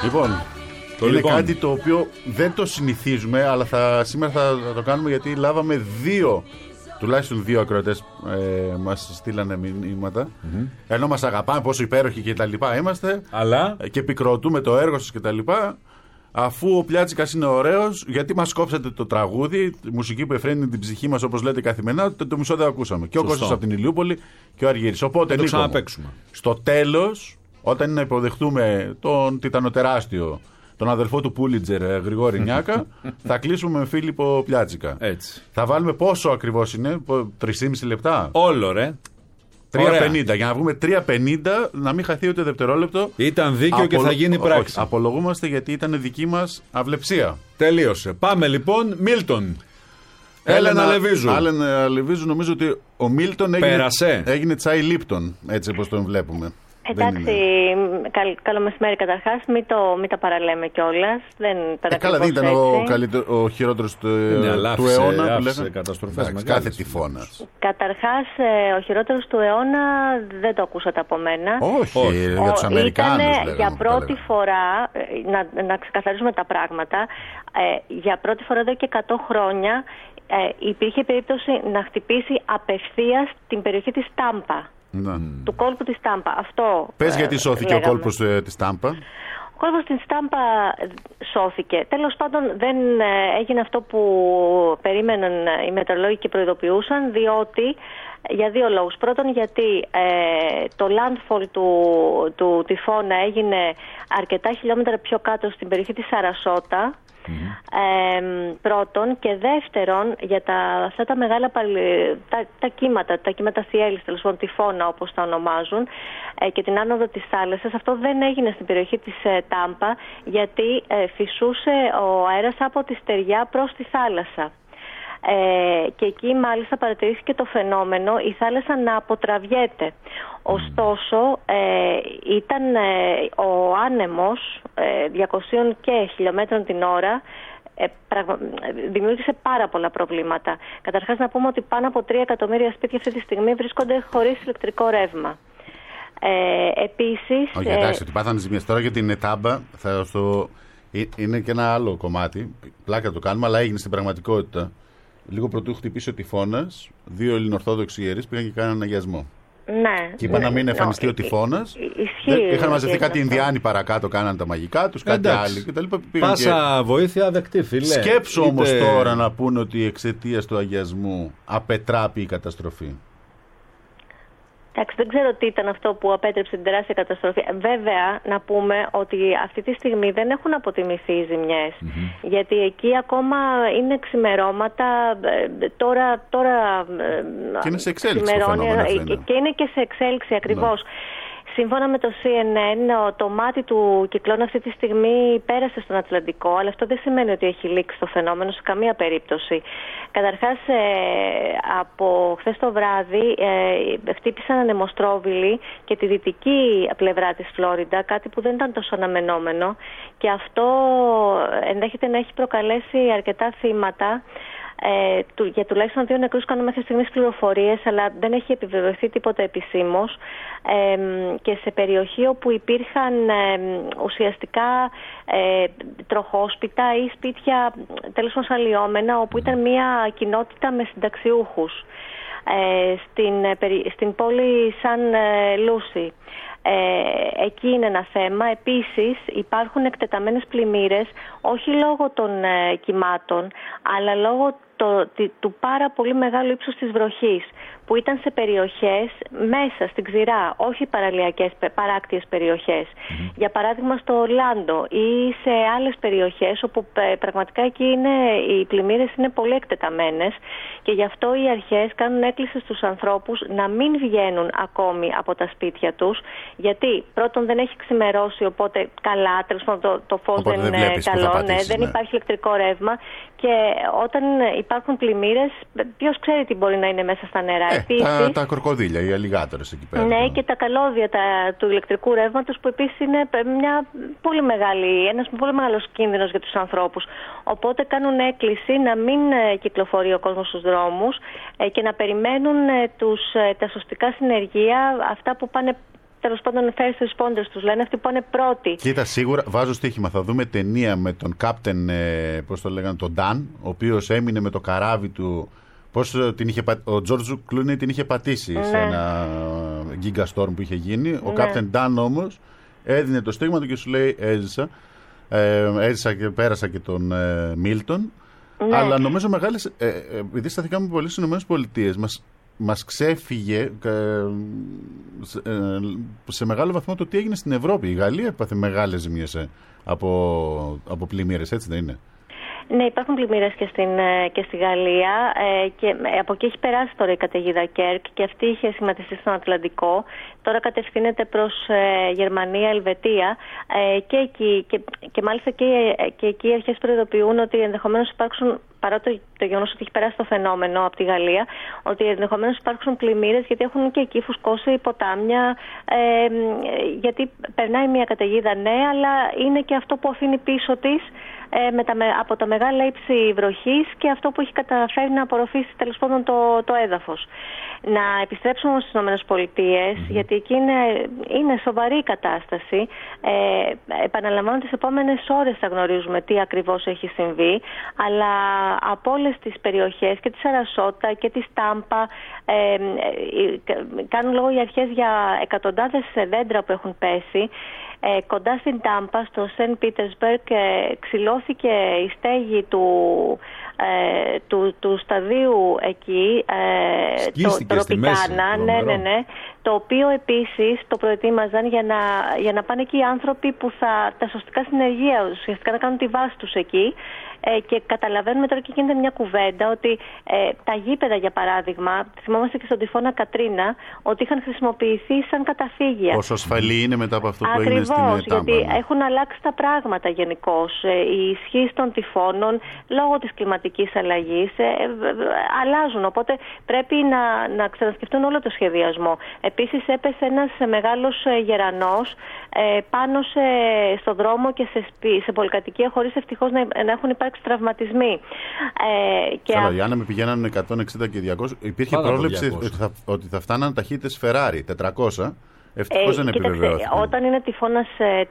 Λοιπόν, είναι κάτι το οποίο δεν το συνηθίζουμε, αλλά σήμερα θα το κάνουμε, γιατί λάβαμε τουλάχιστον δύο ακροατές μας στείλανε μηνύματα. Ενώ μας αγαπάμε, πόσο υπέροχοι και τα λοιπά είμαστε, αλλά και επικροτούμε το έργο σας και τα λοιπά. Αφού ο Πλιάτσικας είναι ωραίος, γιατί μας κόψατε το τραγούδι, τη μουσική που εφραίνει την ψυχή μας, όπως λέτε καθημερινά, το μισό δεν ακούσαμε. Και ο Κώστας από την Ηλιούπολη και ο Αργύρης. Οπότε, Νίκο, στο τέλος, όταν είναι να υποδεχτούμε τον τιτανοτεράστιο, τον αδελφό του Πούλιτζερ, Γρηγόρη Νιάκα, θα κλείσουμε με Φίλιππο Πλιάτσικα. Έτσι. Θα βάλουμε πόσο ακριβώς είναι, 3,5 λεπτά. Όλο, ρε. 3,50. Για να βγούμε 3,50, να μην χαθεί ούτε δευτερόλεπτο. Ήταν δίκαιο και θα γίνει πράξη. Όχι, απολογούμαστε, γιατί ήταν δική μας αυλεψία. Τελείωσε. Πάμε λοιπόν, Μίλτον. Έλενα Λεβίζου. Έλενα Λεβίζου, νομίζω ότι ο Μίλτον έγινε Τσάι Λίπτον, έτσι όπως τον βλέπουμε. Εντάξει, καλό μεσημέρι καταρχάς, μην τα παραλέμε κιόλας. Καλά, δεν ήταν ο χειρότερος του αιώνα που λέγανε. Καταστροφές κάθε τυφώνας. Καταρχάς, ο χειρότερος του αιώνα δεν το ακούσατε από μένα. Όχι, για τους Αμερικάνους λέγανε. Για πρώτη φορά, να ξεκαθαρίσουμε τα πράγματα, για πρώτη φορά εδώ και 100 χρόνια υπήρχε περίπτωση να χτυπήσει απευθείας την περιοχή της Τάμπα. Του κόλπου της Τάμπα. Αυτό. Πες γιατί σώθηκε ο κόλπος της Τάμπα. Ο κόλπος της Τάμπα σώθηκε. Τέλος πάντων, δεν έγινε αυτό που περίμεναν οι μετεωρολόγοι και προειδοποιούσαν, διότι για δύο λόγους. Πρώτον, γιατί το landfall του τυφώνα έγινε αρκετά χιλιόμετρα πιο κάτω στην περιοχή της Σαρασότα. Πρώτον, και δεύτερον, για αυτά τα μεγάλα τα κύματα θιέλης, τέλος πάντων τυφώνα όπως τα ονομάζουν, και την άνοδο της θάλασσας, αυτό δεν έγινε στην περιοχή της Τάμπα, γιατί φυσούσε ο αέρας από τη στεριά προς τη θάλασσα. Και εκεί μάλιστα παρατηρήθηκε το φαινόμενο η θάλασσα να αποτραβιέται. Ωστόσο ήταν ο άνεμος 200 και χιλιόμετρων την ώρα, δημιούργησε πάρα πολλά προβλήματα. Καταρχάς να πούμε ότι πάνω από 3 εκατομμύρια σπίτια αυτή τη στιγμή βρίσκονται χωρίς ηλεκτρικό ρεύμα. Επίσης... Όχι, εντάξει, ότι πάθανε ζημιές. Τώρα για την Τάμπα είναι και ένα άλλο κομμάτι, πλάκα το κάνουμε, αλλά έγινε στην πραγματικότητα. Λίγο πρωτού χτυπήσει ο τυφώνας, 2 ελληνοορθόδοξοι ιερείς πήγαν και κάνανε αγιασμό. Ναι. Και είπαν να μην εμφανιστεί ο τυφώνας. Είχαν μαζευτεί κάτι Ινδιάνοι παρακάτω, κάνανε τα μαγικά τους, κάτι άλλοι κτλ. Πάσα βοήθεια δεκτή, φίλε. Σκέψου όμως τώρα να πούνε ότι εξαιτίας του αγιασμού απετράπει η καταστροφή. Εντάξει, δεν ξέρω τι ήταν αυτό που απέτρεψε την τεράστια καταστροφή. Βέβαια, να πούμε ότι αυτή τη στιγμή δεν έχουν αποτιμηθεί οι ζημιές. Γιατί εκεί ακόμα είναι ξημερώματα. Τώρα και είναι σε εξέλιξη το φαινόμενο. Και είναι και σε εξέλιξη ακριβώς. Σύμφωνα με το CNN, το μάτι του κυκλώνα αυτή τη στιγμή πέρασε στον Ατλαντικό, αλλά αυτό δεν σημαίνει ότι έχει λήξει το φαινόμενο σε καμία περίπτωση. Καταρχάς, από χθες το βράδυ χτύπησαν ανεμοστρόβιλοι και τη δυτική πλευρά της Φλόριντα, κάτι που δεν ήταν τόσο αναμενόμενο, και αυτό ενδέχεται να έχει προκαλέσει αρκετά θύματα. Για τουλάχιστον 2 νεκρούς κάνουν μέχρι στιγμής πληροφορίες, αλλά δεν έχει επιβεβαιωθεί τίποτα επισήμως, και σε περιοχή όπου υπήρχαν ουσιαστικά τροχόσπιτα ή σπίτια τέλος πάντων αλλοιόμενα, όπου ήταν μια κοινότητα με συνταξιούχους, στην πόλη Σαν Λούσι. Εκεί είναι ένα θέμα. Επίσης υπάρχουν εκτεταμένες πλημμύρες, όχι λόγω των κυμάτων, αλλά λόγω του πάρα πολύ μεγάλου ύψους της βροχής, που ήταν σε περιοχές μέσα στην ξηρά, όχι παράκτιες περιοχές. Για παράδειγμα στο Ορλάντο ή σε άλλες περιοχές όπου πραγματικά εκεί οι πλημμύρες είναι πολύ εκτεταμένες, και γι' αυτό οι αρχές κάνουν έκκληση στους ανθρώπους να μην βγαίνουν ακόμη από τα σπίτια τους, γιατί πρώτον δεν έχει ξημερώσει, οπότε καλά, τέλος πάντων το φως δεν είναι καλό, δεν υπάρχει ηλεκτρικό ρεύμα, και όταν υπάρχουν πλημμύρες, ποιος ξέρει τι μπορεί να είναι μέσα στα νερά. Επίσης, τα κροκοδίλια, οι αλιγάτορες εκεί πέρα. Ναι, και τα καλώδια του ηλεκτρικού ρεύματος, που επίσης είναι ένας πολύ μεγάλος κίνδυνος για τους ανθρώπους. Οπότε κάνουν έκκληση να μην κυκλοφορεί ο κόσμος στους δρόμους και να περιμένουν τα σωστικά συνεργεία, αυτά που πάνε τέλος πάντων first responders τους λένε, αυτοί που είναι πρώτοι. Κοίτα, σίγουρα βάζω στοίχημα. Θα δούμε ταινία με τον Captain, πώς το λέγανε, τον Dan, ο οποίος έμεινε με το καράβι του. Πώς ο George Clooney την είχε πατήσει σε ένα Giga Storm που είχε γίνει. Ο Captain Dan όμως έδινε το στίγμα του και σου λέει έζησα και πέρασα και τον Milton. Αλλά νομίζω μεγάλες, επειδή σταθήκαμε πολύ στις ΗΠΑ, μας ξέφυγε σε μεγάλο βαθμό το τι έγινε στην Ευρώπη. Η Γαλλία έπαθε μεγάλες ζημιές από πλημμύρες, έτσι δεν είναι? Ναι, υπάρχουν πλημμύρες και στη Γαλλία και από εκεί έχει περάσει τώρα η καταιγίδα Κέρκ και αυτή είχε σχηματιστεί στον Ατλαντικό. Τώρα κατευθύνεται προς Γερμανία, Ελβετία και μάλιστα και εκεί οι αρχές προειδοποιούν ότι ενδεχομένως υπάρξουν, παρά το γεγονός ότι έχει περάσει το φαινόμενο από τη Γαλλία, ότι ενδεχομένως υπάρξουν πλημμύρες γιατί έχουν και εκεί φουσκώσει ποτάμια, γιατί περνάει μια καταιγίδα, ναι, αλλά είναι και αυτό που αφήνει πίσω της από τα μεγάλα ύψη βροχής και αυτό που έχει καταφέρει να απορροφήσει τέλος πάντων το έδαφος. Να επιστρέψουμε όμως στις ΗΠΑ, γιατί εκεί είναι σοβαρή η κατάσταση. Επαναλαμβάνω, τις επόμενες ώρες θα γνωρίζουμε τι ακριβώς έχει συμβεί, αλλά από όλες τις περιοχές και τη Σαρασότα και τη Τάμπα κάνουν λόγο οι αρχές για εκατοντάδες δέντρα που έχουν πέσει. Κοντά στην Τάμπα, στο Σεν Πίτερσμπεργκ, ξυλώθηκε η στέγη του σταδίου εκεί, το Ροπικάνα, ναι, το οποίο επίσης το προετοίμαζαν για να πάνε εκεί οι άνθρωποι που τα σωστικά συνεργεία ουσιαστικά να κάνουν τη βάση τους εκεί. Και καταλαβαίνουμε τώρα και γίνεται μια κουβέντα ότι τα γήπεδα, για παράδειγμα, θυμόμαστε και στον τυφώνα Κατρίνα, ότι είχαν χρησιμοποιηθεί σαν καταφύγια. Πόσο ασφαλή είναι μετά από αυτό που έγινε στην Τάμπα. Τάμπα. Γιατί έχουν αλλάξει τα πράγματα γενικώς. Η ισχύ των τυφώνων λόγω της κλιματικής αλλαγής αλλάζουν. Οπότε πρέπει να ξανασκεφτούν όλο το σχεδιασμό. Επίσης έπεσε ένας μεγάλος γερανός πάνω στο δρόμο και σε πολυκατοικία, χωρίς ευτυχώς να έχουν υπάρξει τραυματισμοί. Καλά, οι άνεμοι πηγαίναν 160 και 200. Υπήρχε πρόβλεψη ότι θα φτάναν ταχύτητες Ferrari 400. Ευτυχώς δεν επιβεβαιώθηκε. Όταν είναι τυφώνας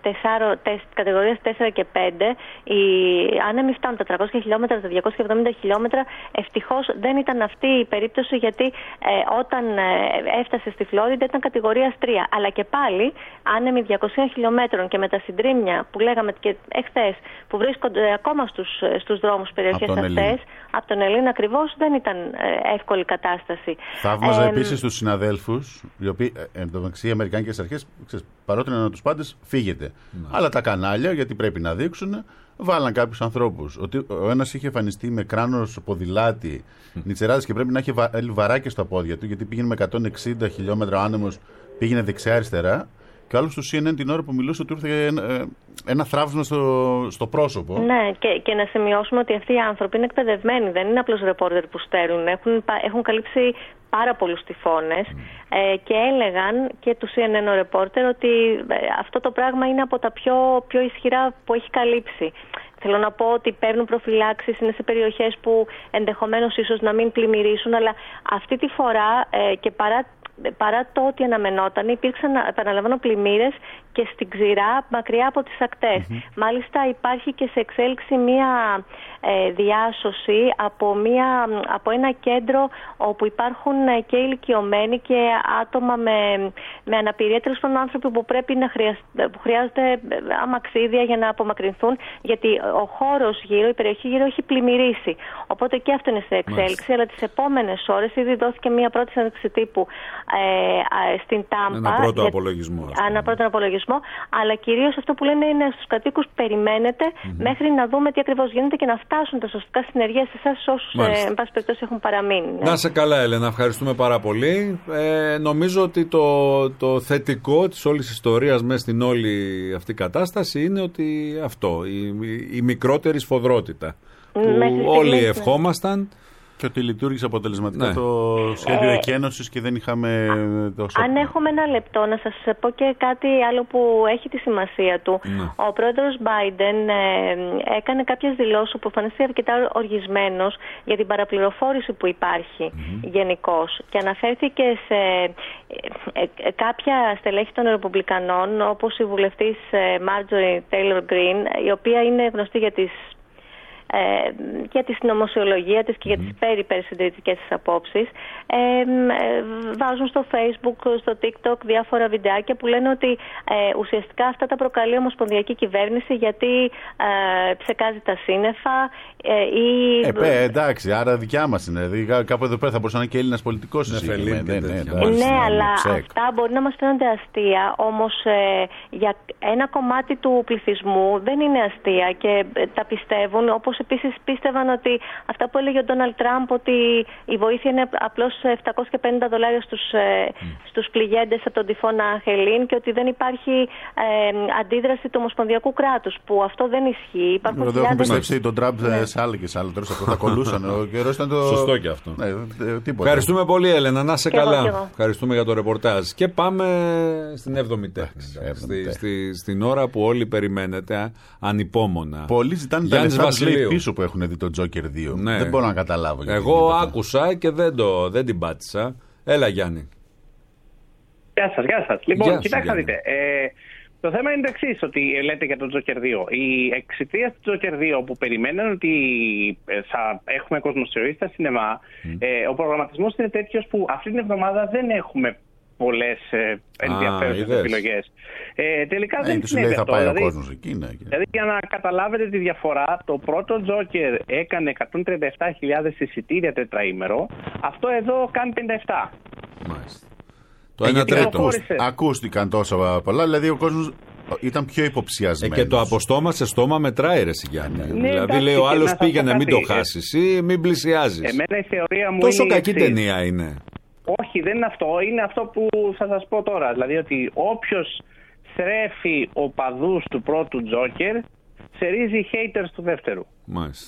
κατηγορίας 4 και 5, οι άνεμοι φτάνουν τα 300 χιλιόμετρα, τα 270 χιλιόμετρα. Ευτυχώς δεν ήταν αυτή η περίπτωση, γιατί όταν έφτασε στη Φλόριντα ήταν κατηγορίας 3. Αλλά και πάλι άνεμοι 200 χιλιόμετρων και με τα συντρίμμια που λέγαμε και εχθές, που βρίσκονται ακόμα στους δρόμους περιοχές αυτές, από τον Ελλήνο ακριβώς, δεν ήταν εύκολη κατάσταση. Θαύμαζα επίσης τους συναδέλφους, οι οποίοι εντωμεταξύ οι αμερικανικές αρχές παρότριναν τους πάντες, φύγετε. Αλλά τα κανάλια, γιατί πρέπει να δείξουν, βάλαν κάποιους ανθρώπους. Ότι ο ένας είχε εμφανιστεί με κράνος ποδηλάτη, νητσεράδες, και πρέπει να είχε βαράκια στα πόδια του, γιατί πήγαινε με 160 χιλιόμετρα άνεμος, πήγαινε δεξιά-αριστερά. Και άλλο του CNN την ώρα που μιλούσε του ήρθε ένα θραύσμα στο πρόσωπο. Ναι, και να σημειώσουμε ότι αυτοί οι άνθρωποι είναι εκπαιδευμένοι, δεν είναι απλώς ρεπόρτερ που στέλνουν. Έχουν καλύψει πάρα πολλούς τυφώνες και έλεγαν και του CNN ο ρεπόρτερ ότι αυτό το πράγμα είναι από τα πιο ισχυρά που έχει καλύψει. Θέλω να πω ότι παίρνουν προφυλάξεις, είναι σε περιοχές που ενδεχομένως ίσως να μην πλημμυρίσουν, αλλά αυτή τη φορά και παρά το ότι αναμενόταν, υπήρξαν, επαναλαμβάνω, πλημμύρες και στην ξηρά, μακριά από τις ακτές. Μάλιστα υπάρχει και σε εξέλιξη μία διάσωση από ένα κέντρο όπου υπάρχουν και ηλικιωμένοι και άτομα με αναπηρία, τέλος πάντων άνθρωποι που που χρειάζονται αμαξίδια για να απομακρυνθούν, γιατί ο χώρος γύρω, η περιοχή γύρω έχει πλημμυρίσει. Οπότε και αυτό είναι σε εξέλιξη, αλλά τις επόμενες ώρες ήδη δόθηκε μία πρώτη συνέντευξη τύπου στην Τάμπα. Ένα πρώτο απολογισμό. Ένα πρώτο απολογισμό, αλλά κυρίως αυτό που λένε είναι στους κατοίκους, περιμένετε μέχρι να δούμε τι ακριβώς γίνεται και να φτάσουν τα σωστικά συνεργεία σε εσάς όσους εν πάση περιπτώσει έχουν παραμείνει. Ναι. Να είσαι καλά, Έλενα, ευχαριστούμε πάρα πολύ. Νομίζω ότι το θετικό της όλης ιστορίας μέσα στην όλη αυτή κατάσταση είναι ότι αυτό, η μικρότερη σφοδρότητα που όλοι ευχόμασταν. Και ότι λειτουργήσε αποτελεσματικά το σχέδιο εκένωσης και δεν είχαμε τόσο. Αν έχουμε ένα λεπτό, να σας πω και κάτι άλλο που έχει τη σημασία του. Ο πρόεδρος Biden έκανε κάποιες δηλώσεις που φανίστηκε αρκετά οργισμένος για την παραπληροφόρηση που υπάρχει γενικώς και αναφέρθηκε σε κάποια στελέχη των Ρεπουμπλικανών, όπως η βουλευτής Marjorie Taylor Greene, η οποία είναι γνωστή για τη συνωμοσιολογία της και για τις περιπερσυντηρητικές της απόψεις, βάζουν στο Facebook, στο TikTok διάφορα βιντεάκια που λένε ότι ουσιαστικά αυτά τα προκαλεί η ομοσπονδιακή κυβέρνηση γιατί ψεκάζει τα σύννεφα ή... εντάξει, άρα δικιά μας είναι. Δηλαδή, κάπου εδώ πέρα θα μπορούσε να είναι και Έλληνας πολιτικός. Ναι, αλλά αυτά μπορεί να μας φαίνονται αστεία, όμως για ένα κομμάτι του πληθυσμού δεν είναι αστεία και τα πιστεύουν, όπως επίσης πίστευαν ότι αυτά που έλεγε ο Ντόναλντ Τραμπ, ότι η βοήθεια είναι απλώς $750 στους πληγέντες από τον τυφώνα Χελίν και ότι δεν υπάρχει αντίδραση του ομοσπονδιακού κράτους, που αυτό δεν ισχύει. Εδώ έχουν πιστέψει τον Τραμπ σε άλλες τώρα θα πρωτακολούσαν. Σωστό και αυτό. Ευχαριστούμε πολύ, Έλενα, να είσαι καλά. Ευχαριστούμε για το ρεπορτάζ. Και πάμε στην 7η τέχνη. Στην ώρα που όλοι περιμένετε ανυπόμονα. Πολλοί ζητάνε τα λεφτά πίσω που έχουν δει το Joker 2. Ναι. Δεν μπορώ να καταλάβω. Εγώ άκουσα και δεν την πάτησα. Έλα, Γιάννη. Γεια σας. Λοιπόν, κοιτάξτε να δείτε. Το θέμα είναι το εξής, ότι λέτε για το Joker 2. Η εξαιτία του Joker 2 που περιμέναν ότι θα έχουμε κοσμοσιορεί στα σινεμά, ο προγραμματισμός είναι τέτοιος που αυτή την εβδομάδα δεν έχουμε πολλές ενδιαφέρουσες επιλογές. Τελικά δεν συνέβη αυτό. Θα πάει ο κόσμος εκεί, δηλαδή, για να καταλάβετε τη διαφορά, το πρώτο Joker έκανε 137.000 εισιτήρια τετραήμερο. Αυτό εδώ κάνει 57. Μάλιστα. Το 1/3. Ακούστηκαν τόσα πολλά, δηλαδή ο κόσμος ήταν πιο υποψιασμένος. Και το από στόμα σε στόμα μετράει, ρε Γιάννη. Δηλαδή λέει ο άλλος πήγαινε μην το χάσεις ή μην πλησιάζεις. Εμένα η θεωρία μου τόσο είναι κακή ταινία είναι. Όχι, δεν είναι αυτό. Είναι αυτό που θα σας πω τώρα. Δηλαδή ότι όποιος θρέφει οπαδούς του πρώτου Τζόκερ, σερίζει haters του δεύτερου. Μάλιστα.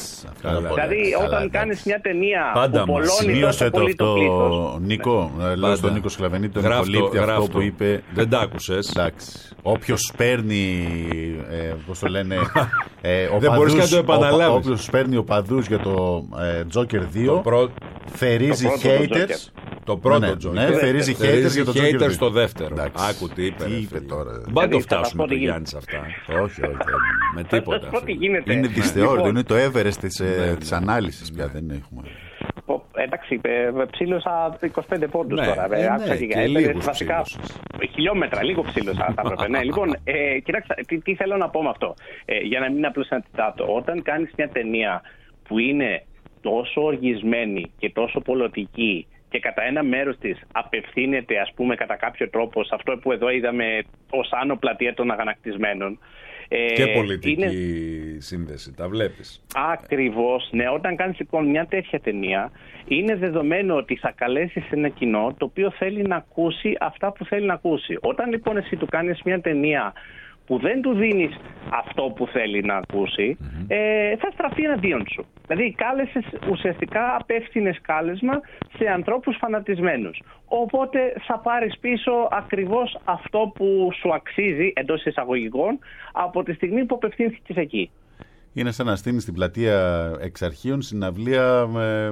Δηλαδή όταν κάνεις μια ταινία πάντα που πολλώνει τόσο πολύ το πλήθος. Νίκο, λέω στον Νίκο Σκλαβενίτη, τον Νικολίτη, αυτό που είπε. Δεν τ' άκουσες. Εντάξει. Όποιος παίρνει, πώς το λένε, δεν μπορείς να το επαναλάβεις. Όποιος παίρνει οπαδούς για το Joker 2, θερίζει haters. Το πρώτο Joker. Ναι, θερίζει haters για το Joker 2. Στο δεύτερο. Άκου τι είπε τώρα. Μπαν το φτάσουμε το Γιάννη σε αυτά. Όχι. Με τίποτα. Είναι δυσθεώρητο, είναι το Everest της ανάλυσης πια, δεν έχουμε. Εντάξει, ψήλωσα 25 πόντους τώρα. Και λίγους βασικά χιλιόμετρα, λίγο ψήλωσα θα έπρεπε. Ναι, λοιπόν, κοιτάξτε, τι θέλω να πω με αυτό. Για να μην είναι απλώς ένα τιτάτο. Όταν κάνεις μια ταινία που είναι τόσο οργισμένη και τόσο πολιτική και κατά ένα μέρος της απευθύνεται, ας πούμε, κατά κάποιο τρόπο σε αυτό που εδώ είδαμε ως άνω πλατεία των αγανακτισμένων. Και πολιτική σύνδεση, τα βλέπεις. Ακριβώς, ναι. Όταν κάνεις λοιπόν μια τέτοια ταινία, είναι δεδομένο ότι θα καλέσεις ένα κοινό το οποίο θέλει να ακούσει αυτά που θέλει να ακούσει. Όταν λοιπόν εσύ του κάνεις μια ταινία που δεν του δίνεις αυτό που θέλει να ακούσει, θα στραφεί εναντίον σου. Δηλαδή κάλεσες ουσιαστικά απεύθυνες κάλεσμα σε ανθρώπους φανατισμένους. Οπότε θα πάρεις πίσω ακριβώς αυτό που σου αξίζει, εντός εισαγωγικών, από τη στιγμή που απευθύνθηκες εκεί. Είναι σαν να στείνει στην πλατεία Εξαρχείων συναυλία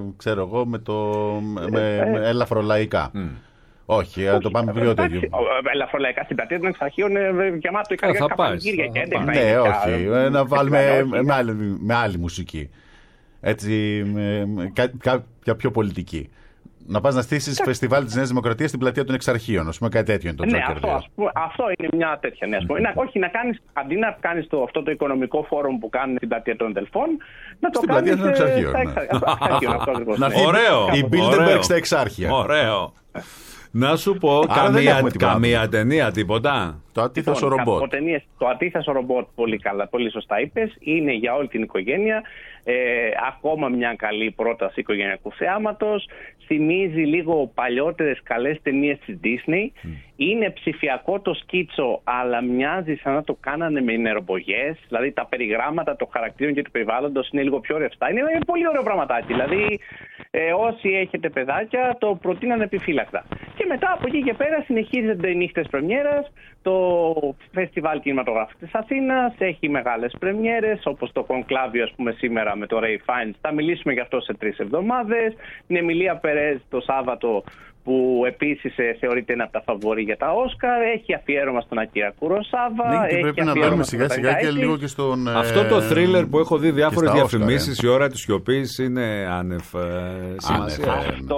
με ελαφρολαϊκά. Όχι, το πάμε πιο τέτοιο. Ελαφρολαϊκά στην πλατεία των Εξαρχείων γεμάτο η καρδιά καπανηγύρια και έντεχνα. Ναι, όχι. Να βάλουμε με άλλη μουσική. Έτσι, κάποια πιο πολιτική. Να πας να στήσεις φεστιβάλ της Νέας Δημοκρατίας στην πλατεία των Εξαρχείων. Ας πούμε κάτι τέτοιο είναι το Joker. Ναι, αυτό είναι μια τέτοια νέα. Όχι, να κάνεις, αντί να κάνεις αυτό το οικονομικό φόρουμ που κάνουν στην πλατεία των Δελφών, να το κάνεις στην πλατεία των Εξαρχείων. Ωραίο. Η Bilderberg στα Εξάρχεια. Ωραίο. Να σου πω, καμία ταινία, τίποτα. Το Αντίθασο ρομπότ. Το Αντίθασο ρομπότ, πολύ καλά, πολύ σωστά είπες. Είναι για όλη την οικογένεια. Ακόμα μια καλή πρόταση οικογενειακού θεάματος. Θυμίζει λίγο παλιότερες καλές ταινίες της Disney. Είναι ψηφιακό το σκίτσο, αλλά μοιάζει σαν να το κάνανε με νερομπογιές. Δηλαδή τα περιγράμματα των χαρακτήρων και του περιβάλλοντος είναι λίγο πιο ρευστά. Είναι πολύ ωραίο πραγματάκι. Δηλαδή όσοι έχετε παιδάκια το προτείναν επιφύλακτα. Και μετά από εκεί και πέρα συνεχίζονται οι νύχτες πρεμιέρας. Το Φεστιβάλ Κινηματογράφου της Αθήνας έχει μεγάλες πρεμιέρες, όπως το Κονκλάβιο, ας πούμε, σήμερα με το Ray Fiennes. Θα μιλήσουμε γι' αυτό σε 3 εβδομάδες. Την Εμιλία Περέζ το Σάββατο, που επίσης θεωρείται ένα από τα φαβορί για τα Όσκαρ. Έχει αφιέρωμα στον Ακίρα Κουροσάβα. Ναι, και πρέπει να μπαίνουμε σιγά σιγά και λίγο και στον. Αυτό το θρίλερ που έχω δει διάφορες διαφημίσεις, η ώρα της σιωπής, είναι άνευ σημασία.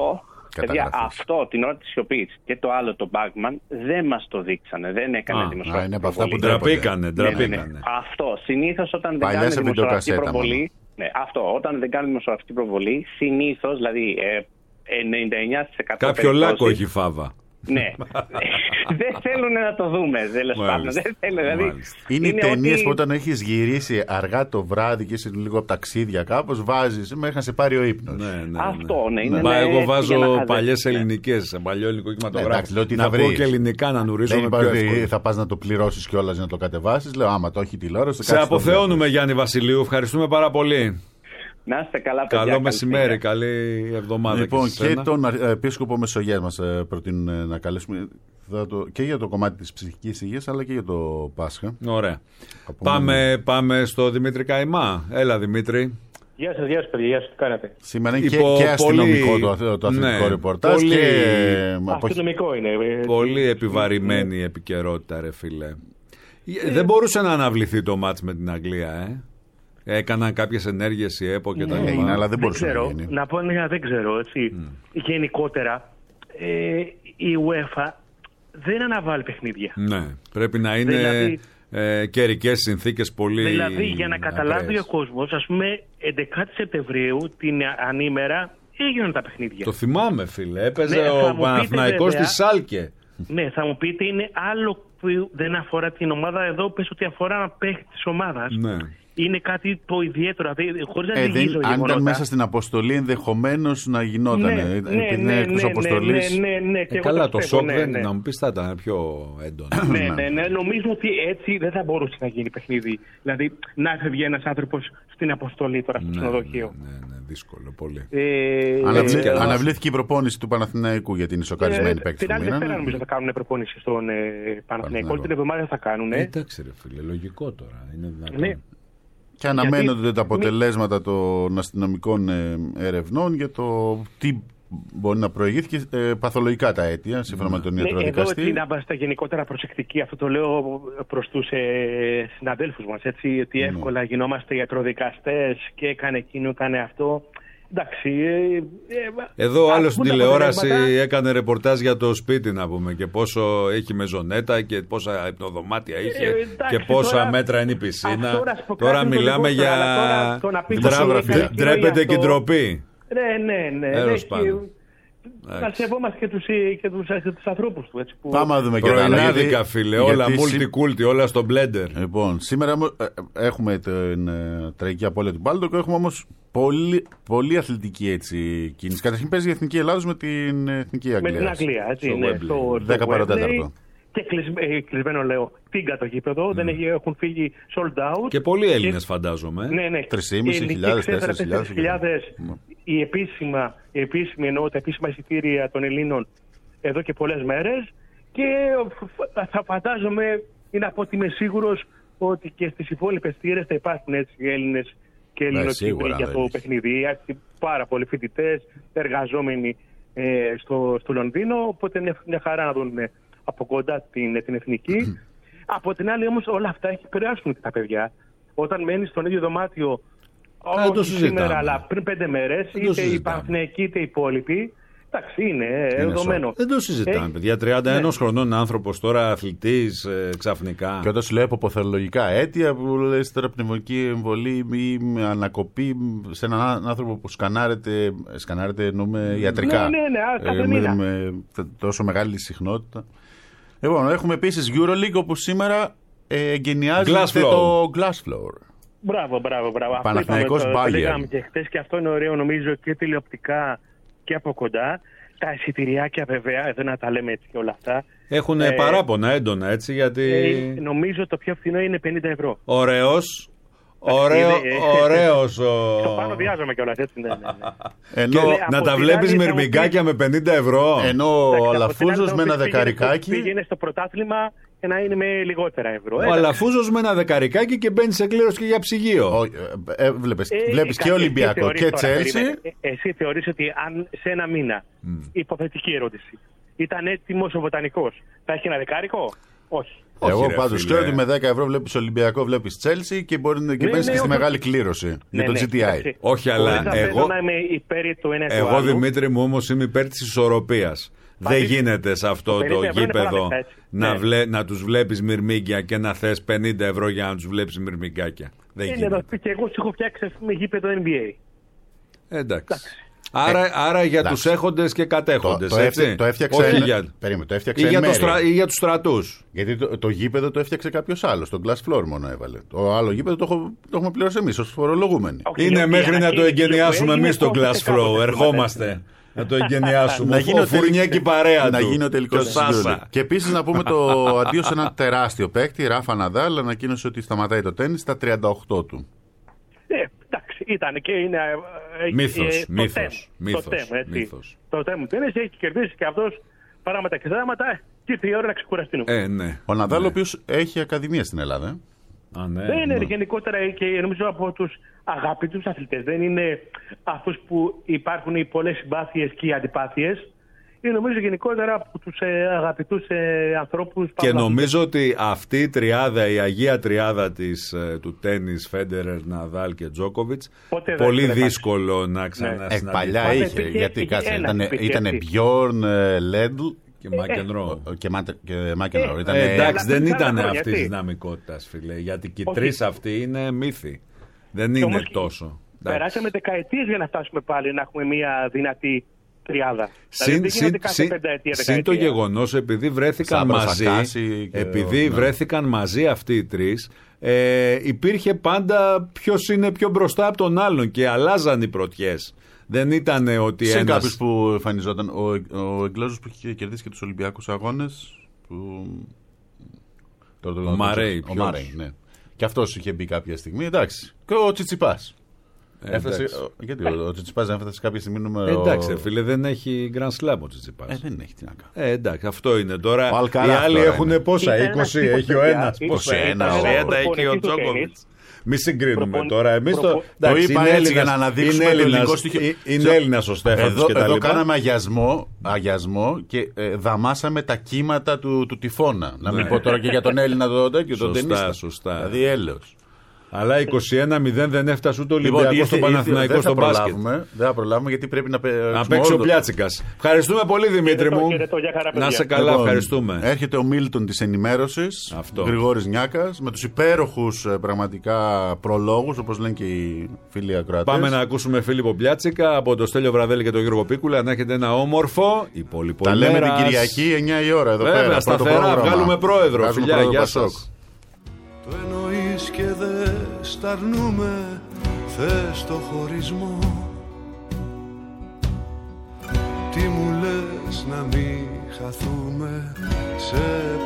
Αυτό την ώρα της σιωπής και το άλλο το Bagman δεν μας το δείξανε, δεν έκανε δημοσιογραφική είναι από αυτά που ντραπήκανε. Αυτό συνήθως όταν δεν κάνει δημοσιογραφική προβολή. Όταν δεν κάνει δημοσιογραφική προβολή, συνήθως, δηλαδή 99%. Κάποιο λάκκο έχει φάβα. Ναι. Δεν θέλουν να το δούμε. Δηλαδή, είναι οι ταινίες που όταν έχεις γυρίσει αργά το βράδυ και είσαι λίγο από ταξίδια κάπως, βάζεις μέχρι να σε πάρει ο ύπνος. Αυτό, ναι. Εγώ βάζω παλιές ελληνικές, παλιό ελληνικό κινηματογράφο. Να πω και ελληνικά να νουρίσω. Δεν θα πας να το πληρώσεις κιόλας να το κατεβάσεις. Λέω, άμα το έχει τηλεόραση. Σε αποθεώνουμε, Γιάννη Βασιλείου. Ευχαριστούμε πάρα πολύ. Να είστε καλά, παιδιά. Καλό μεσημέρι, καλή εβδομάδα. Λοιπόν, και τον Επίσκοπο Μεσογείας μας προτείνουν να καλέσουμε και για το κομμάτι της ψυχικής υγείας, αλλά και για το Πάσχα. Ωραία. Πάμε στο Δημήτρη Καϊμά. Έλα, Δημήτρη. Γεια σας, παιδιά, τι κάνετε? Σήμερα είναι και αστυνομικό το αθλητικό ρεπορτάζ. Αστυνομικό είναι. Πολύ επιβαρημένη η επικαιρότητα, ρε φίλε. Δεν μπορούσε να αναβληθεί το μάτς με την Αγγλία, Έκαναν κάποιες ενέργειες η ΕΠΟ και τα λοιπά. Αλλά δεν μπορούσε να γίνει. Να πω δεν ξέρω. Γενικότερα η UEFA δεν αναβάλει παιχνίδια. Ναι, πρέπει να είναι δηλαδή, καιρικές συνθήκες πολύ. Δηλαδή για να καταλάβει ο κόσμος, ας πούμε 11 Σεπτεμβρίου την ανήμερα έγιναν τα παιχνίδια. Το θυμάμαι, φίλε. Έπαιζε ο Παναθηναϊκός στη Σάλκε. Ναι, θα μου πείτε είναι άλλο που δεν αφορά την ομάδα. Εδώ πες ότι αφορά ένα παίχτη της ομάδας. Ναι. Είναι κάτι το ιδιαίτερο. Χωρίς να ζυγίζω αν ήταν μέσα στην αποστολή, ενδεχομένως να γινόταν. Ναι, καλά, το σοκ να μου πεις θα ήταν πιο έντονο. Ναι, νομίζω ότι έτσι δεν θα μπορούσε να γίνει παιχνίδι. Δηλαδή να έφευγε ένας άνθρωπος στην αποστολή τώρα στο ξενοδοχείο. Ναι, δύσκολο πολύ. Αναβλήθηκε η προπόνηση του Παναθηναϊκού για την ισοκαρισμένη παίκτη. Την άλλη Δευτέρα νομίζω θα κάνουν προπόνηση στον Παναθηναϊκό. Την εβδομάδα θα κάνουν. Εντάξει, ρε φίλε, λογικό τώρα. Είναι δυνατόν. Και αναμένονται τα αποτελέσματα των αστυνομικών ερευνών για το τι μπορεί να προηγήθηκε, παθολογικά τα αίτια, σύμφωνα με τον ιατροδικαστή. Εδώ να είμαστε γενικότερα προσεκτικοί, αυτό το λέω προς τους συναδέλφους μας, έτσι, ότι εύκολα γινόμαστε ιατροδικαστές και έκανε εκείνο, έκανε αυτό. Εντάξει, εδώ άλλο στην τηλεόραση έκανε ρεπορτάζ για το σπίτι, να πούμε, και πόσο έχει μεζονέτα και πόσα υπνοδωμάτια είχε και πόσα μέτρα είναι η πισίνα. Τώρα μιλάμε για ντρέπεται και ντροπή. Ναι. Να σεβόμαστε και τους ανθρώπους του. Έτσι, που... Πάμε να δούμε και τα άλλα. Φίλε, όλα multi-culti, όλα στο blender. Λοιπόν, σήμερα έχουμε την τραγική απώλεια του Μπάλντοκ, έχουμε όμως πολύ αθλητική κίνηση. Καταρχήν παίζει η Εθνική Ελλάδος με την Εθνική Αγγλία. Με την Αγγλία, έτσι. Στο 10 παρατέταρτο. Και κλεισμένο, λέω, τίγκα το γήπεδο, δεν έχουν φύγει sold out. Και πολλοί Έλληνες, φαντάζομαι. Ναι. 3.500, 4.000 η επίσημη εννοώ τα επίσημα εισιτήρια των Ελλήνων εδώ και πολλές μέρες. Και θα φαντάζομαι, είναι από ότι είμαι σίγουρος ότι και στις υπόλοιπες θύρες θα υπάρχουν έτσι Έλληνες και Ελληνοκύπροι για το παιχνίδι. Πάρα πολλοί φοιτητές, εργαζόμενοι στο Λονδίνο, οπότε είναι μια χαρά να δουν από κοντά την εθνική. Από την άλλη όμως όλα αυτά έχει επηρεάσουν και τα παιδιά. Όταν μένεις στον ίδιο δωμάτιο όχι σήμερα αλλά πριν 5 μέρες, είτε οι Παναθηναϊκοί είτε οι υπόλοιποι, Εντάξει, είναι δεδομένο. Δεν το συζητάμε, παιδιά. 31 χρονών άνθρωπος τώρα, αθλητής, ξαφνικά. Και όταν σου λέει από ποθολογικά αίτια, που λες τώρα πνευμονική εμβολή ή ανακοπή σε έναν άνθρωπο που σκανάρεται εννοούμε ιατρικά. κάθε μήνα. Με τόσο μεγάλη συχνότητα. Λοιπόν, έχουμε επίσης EuroLeague, όπου σήμερα εγκαινιάζεται το Glass Floor. Μπράβο. Παναθηναϊκός Bayern. Και χτες, και αυτό είναι ωραίο, νομίζω, και τηλεοπτικά και από κοντά. Τα εισιτηριάκια, βέβαια, εδώ να τα λέμε έτσι και όλα αυτά. Έχουν παράπονα έντονα, έτσι, γιατί... νομίζω το πιο φθηνό είναι 50 ευρώ. Ωραίος. Το πάνω βιάζομαι κιόλας, έτσι. Ναι. Να τα βλέπεις μυρμηγκάκια με 50 ευρώ. Ενώ ο Αλαφούζος με ένα δεκαρικάκι. Πήγαινε στο πρωτάθλημα και να είναι με λιγότερα ευρώ. Ο Αλαφούζος με ένα δεκαρικάκι και μπαίνει σε κλήρωση και για ψυγείο. Βλέπεις και Ολυμπιακό και Τσέλσι. Εσύ θεωρείς ότι αν σε ένα μήνα, υποθετική ερώτηση, ήταν έτοιμος ο Βοτανικός, θα έχει ένα δεκάρικο? Όχι. Εγώ πάντως ξέρω ότι με 10 ευρώ βλέπεις Ολυμπιακό, βλέπεις Τσέλσι και μπορεί να μπαίνεις και στη μεγάλη κλήρωση για το GTI. Όχι, αλλά εγώ Δημήτρη μου όμως είμαι υπέρ της ισορροπίας. Δεν γίνεται σε αυτό το γήπεδο να τους βλέπεις μυρμήγκια και να θες 50 ευρώ για να τους βλέπεις μυρμηγκάκια. Δεν γίνεται. Και εγώ σου έχω φτιάξει γήπεδο NBA. Εντάξει. Άρα για τους έχοντες και κατέχοντες. Το έφτιαξε ή για τους στρατούς. Γιατί το γήπεδο το έφτιαξε κάποιος άλλος. Το Glass Floor μόνο έβαλε. Το άλλο γήπεδο το έχουμε πληρώσει εμείς ως φορολογούμενοι. Είναι μέχρι να το εγκαινιάσουμε εμείς το Glass Floor. Ερχόμαστε να το εγκαινιάσουμε. Ο Φουρνιέκη παρέα του. Να γίνει ο τελικός Σάσα. Και επίσης να πούμε το αντίο σε ένα τεράστιο παίκτη. Ράφα Ναδάλ ανακοίνωσε ότι σταματάει το τένις στα 38 του. Εντάξει, ήταν και είναι μύθος. Το θέμα του είναι, έχει κερδίσει και αυτός πράγματα και δράματα και ήρθε η ώρα να ξεκουραστεί. Ναι. Ο Ναδάλ, ο οποίος έχει ακαδημία στην Ελλάδα. Δεν είναι γενικότερα και νομίζω από τους αγαπητούς αθλητές. Δεν είναι αυτούς που υπάρχουν οι πολλές συμπάθειες και οι αντιπάθειες. Είναι νομίζω γενικότερα από τους αγαπητούς ανθρώπους. Και νομίζω ότι αυτή η τριάδα, η Αγία Τριάδα του τένις, Φέντερερ, Ναδάλ και Τζόκοβιτς, πολύ δύσκολο να ξανασυναντηθεί. Παλιά είχε, γιατί ήταν Μπιόρν, Λέντλ και Μάκενρο. Εντάξει, δεν ήταν αυτή τη δυναμικότητα, φίλε, γιατί και οι τρεις αυτοί είναι μύθοι. Δεν είναι τόσο. Περάσαμε δεκαετίες για να φτάσουμε πάλι να έχουμε μια δυνατή τριάδα. Συν το γεγονός, επειδή βρέθηκαν μαζί αυτοί οι τρεις, υπήρχε πάντα ποιος είναι πιο μπροστά από τον άλλον και αλλάζαν οι πρωτιές. Δεν ήταν ότι σε κάποιους που εμφανιζόταν ο Εγγλέζος που είχε κερδίσει και τους Ολυμπιακούς Αγώνες, ο Μαρέι, ναι. Και αυτός είχε μπει κάποια στιγμή, εντάξει. Και ο Τσιτσιπάς. Γιατί ο Τσιτσιπάς δεν έφτασε κάποια στιγμή νούμερο. Εντάξει, φίλε, δεν έχει Grand Slam ο Τσιτσιπάς. Δεν έχει, τι να κάνει. Εντάξει, αυτό είναι τώρα. Οι άλλοι έχουν πόσα, 20 έχει ο ένας, πόσα 1 έχει ο Τζόκοβιτς. Μη συγκρίνουμε τώρα. Εμείς το είπα έτσι για να αναδείξουμε το ελληνικό στοιχείο. Είναι Έλληνας ο Στέφανος και τα λοιπά. Εδώ κάναμε αγιασμό και δαμάσαμε τα κύματα του τυφώνα. Να μην πω τώρα και για τον Έλληνα και τον ταινίστα. Σωστά. Δηλαδή έλεος. Αλλά 21-0 δεν έφτασε ούτε ο Ολυμπιακός στον Παναθηναϊκό στο μπάσκετ. Δεν θα προλάβουμε γιατί πρέπει να παίξει ο Πλιάτσικας. Ευχαριστούμε πολύ, Δημήτρη μου. Να σε καλά, ευχαριστούμε. Έρχεται ο Μίλτον της ενημέρωσης, Γρηγόρης Νιάκας, με τους υπέροχους πραγματικά προλόγους, όπως λένε και οι φίλοι ακροατές. Πάμε να ακούσουμε Φίλιππο Πλιάτσικα από το Στέλιο Βραδέλη και τον Γιώργο Πίκουλα. Να έχετε ένα όμορφο υπόλοιπο. Τα λέμε την Κυριακή 9 η ώρα εδώ πέρα. Σταθερά, βγάλουμε πρόεδρο. Φιλιά, γεια σας. Το εννοείς και δεν σταρνούμε, θες το χωρισμό. Τι μου λες να μην χαθούμε σε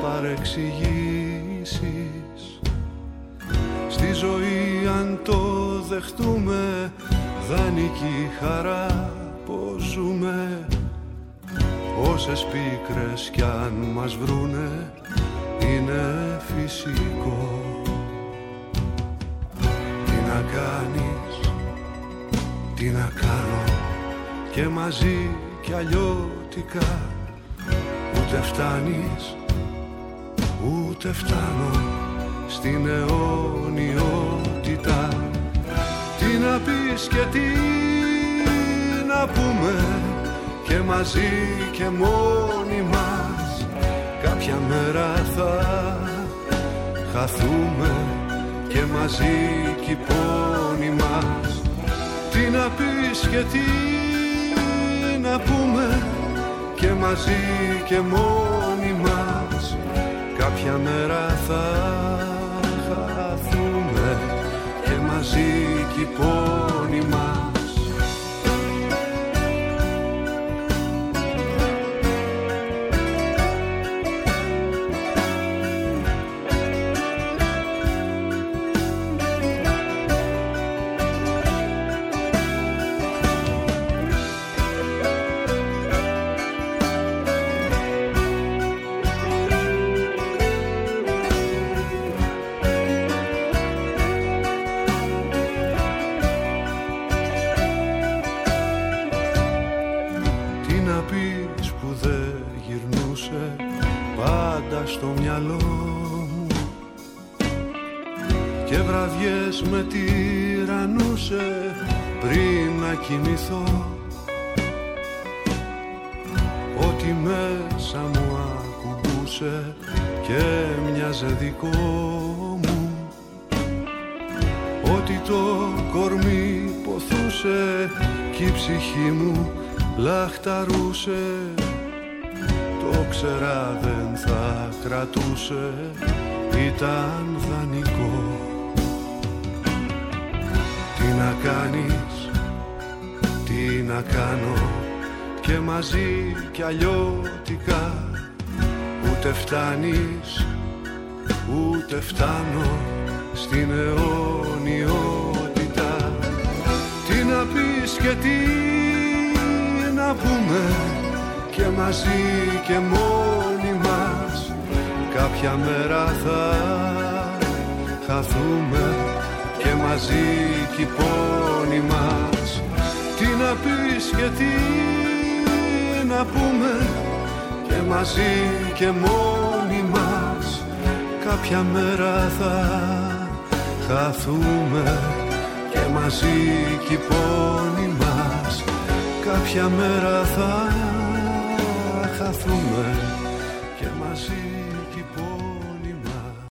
παρεξηγήσεις. Στη ζωή αν το δεχτούμε, δανεική χαρά πως ζούμε. Όσες πίκρες κι αν μας βρούνε, είναι φυσικό. Τι να κάνεις, τι να κάνω, και μαζί κι αλλιώτικα. Ούτε φτάνεις, ούτε φτάνω στην αιώνιότητα. Τι να πεις και τι να πούμε, κι και μαζί και μόνοι μας. Κάποια μέρα θα χαθούμε και μαζί κι οι πόνοι μας. Τι να πεις και τι να πούμε και μαζί και μόνοι μας. Κάποια μέρα θα χαθούμε και μαζί κι οι πόνοι μας. Στο μυαλό μου και βραδιές με τυραννούσε πριν να κοιμηθώ. Ό,τι μέσα μου ακουμπούσε και μοιάζε δικό μου, ό,τι το κορμί ποθούσε κι η ψυχή μου λαχταρούσε. Το ξέρα δεν θα κρατούσε, ήταν δανεικό. Τι να κάνεις, τι να κάνω και μαζί κι αλλιώτικα. Ούτε φτάνεις, ούτε φτάνω στην αιωνιότητα. Τι να πεις και τι να πούμε και μαζί και μόνοι μας. Κάποια μέρα θα χαθούμε και μαζί κι οι πόνοι μας. Τι να πεις και τι να πούμε και μαζί και μόνοι μας. Κάποια μέρα θα χαθούμε και μαζί κι οι πόνοι μας. Κάποια μέρα θα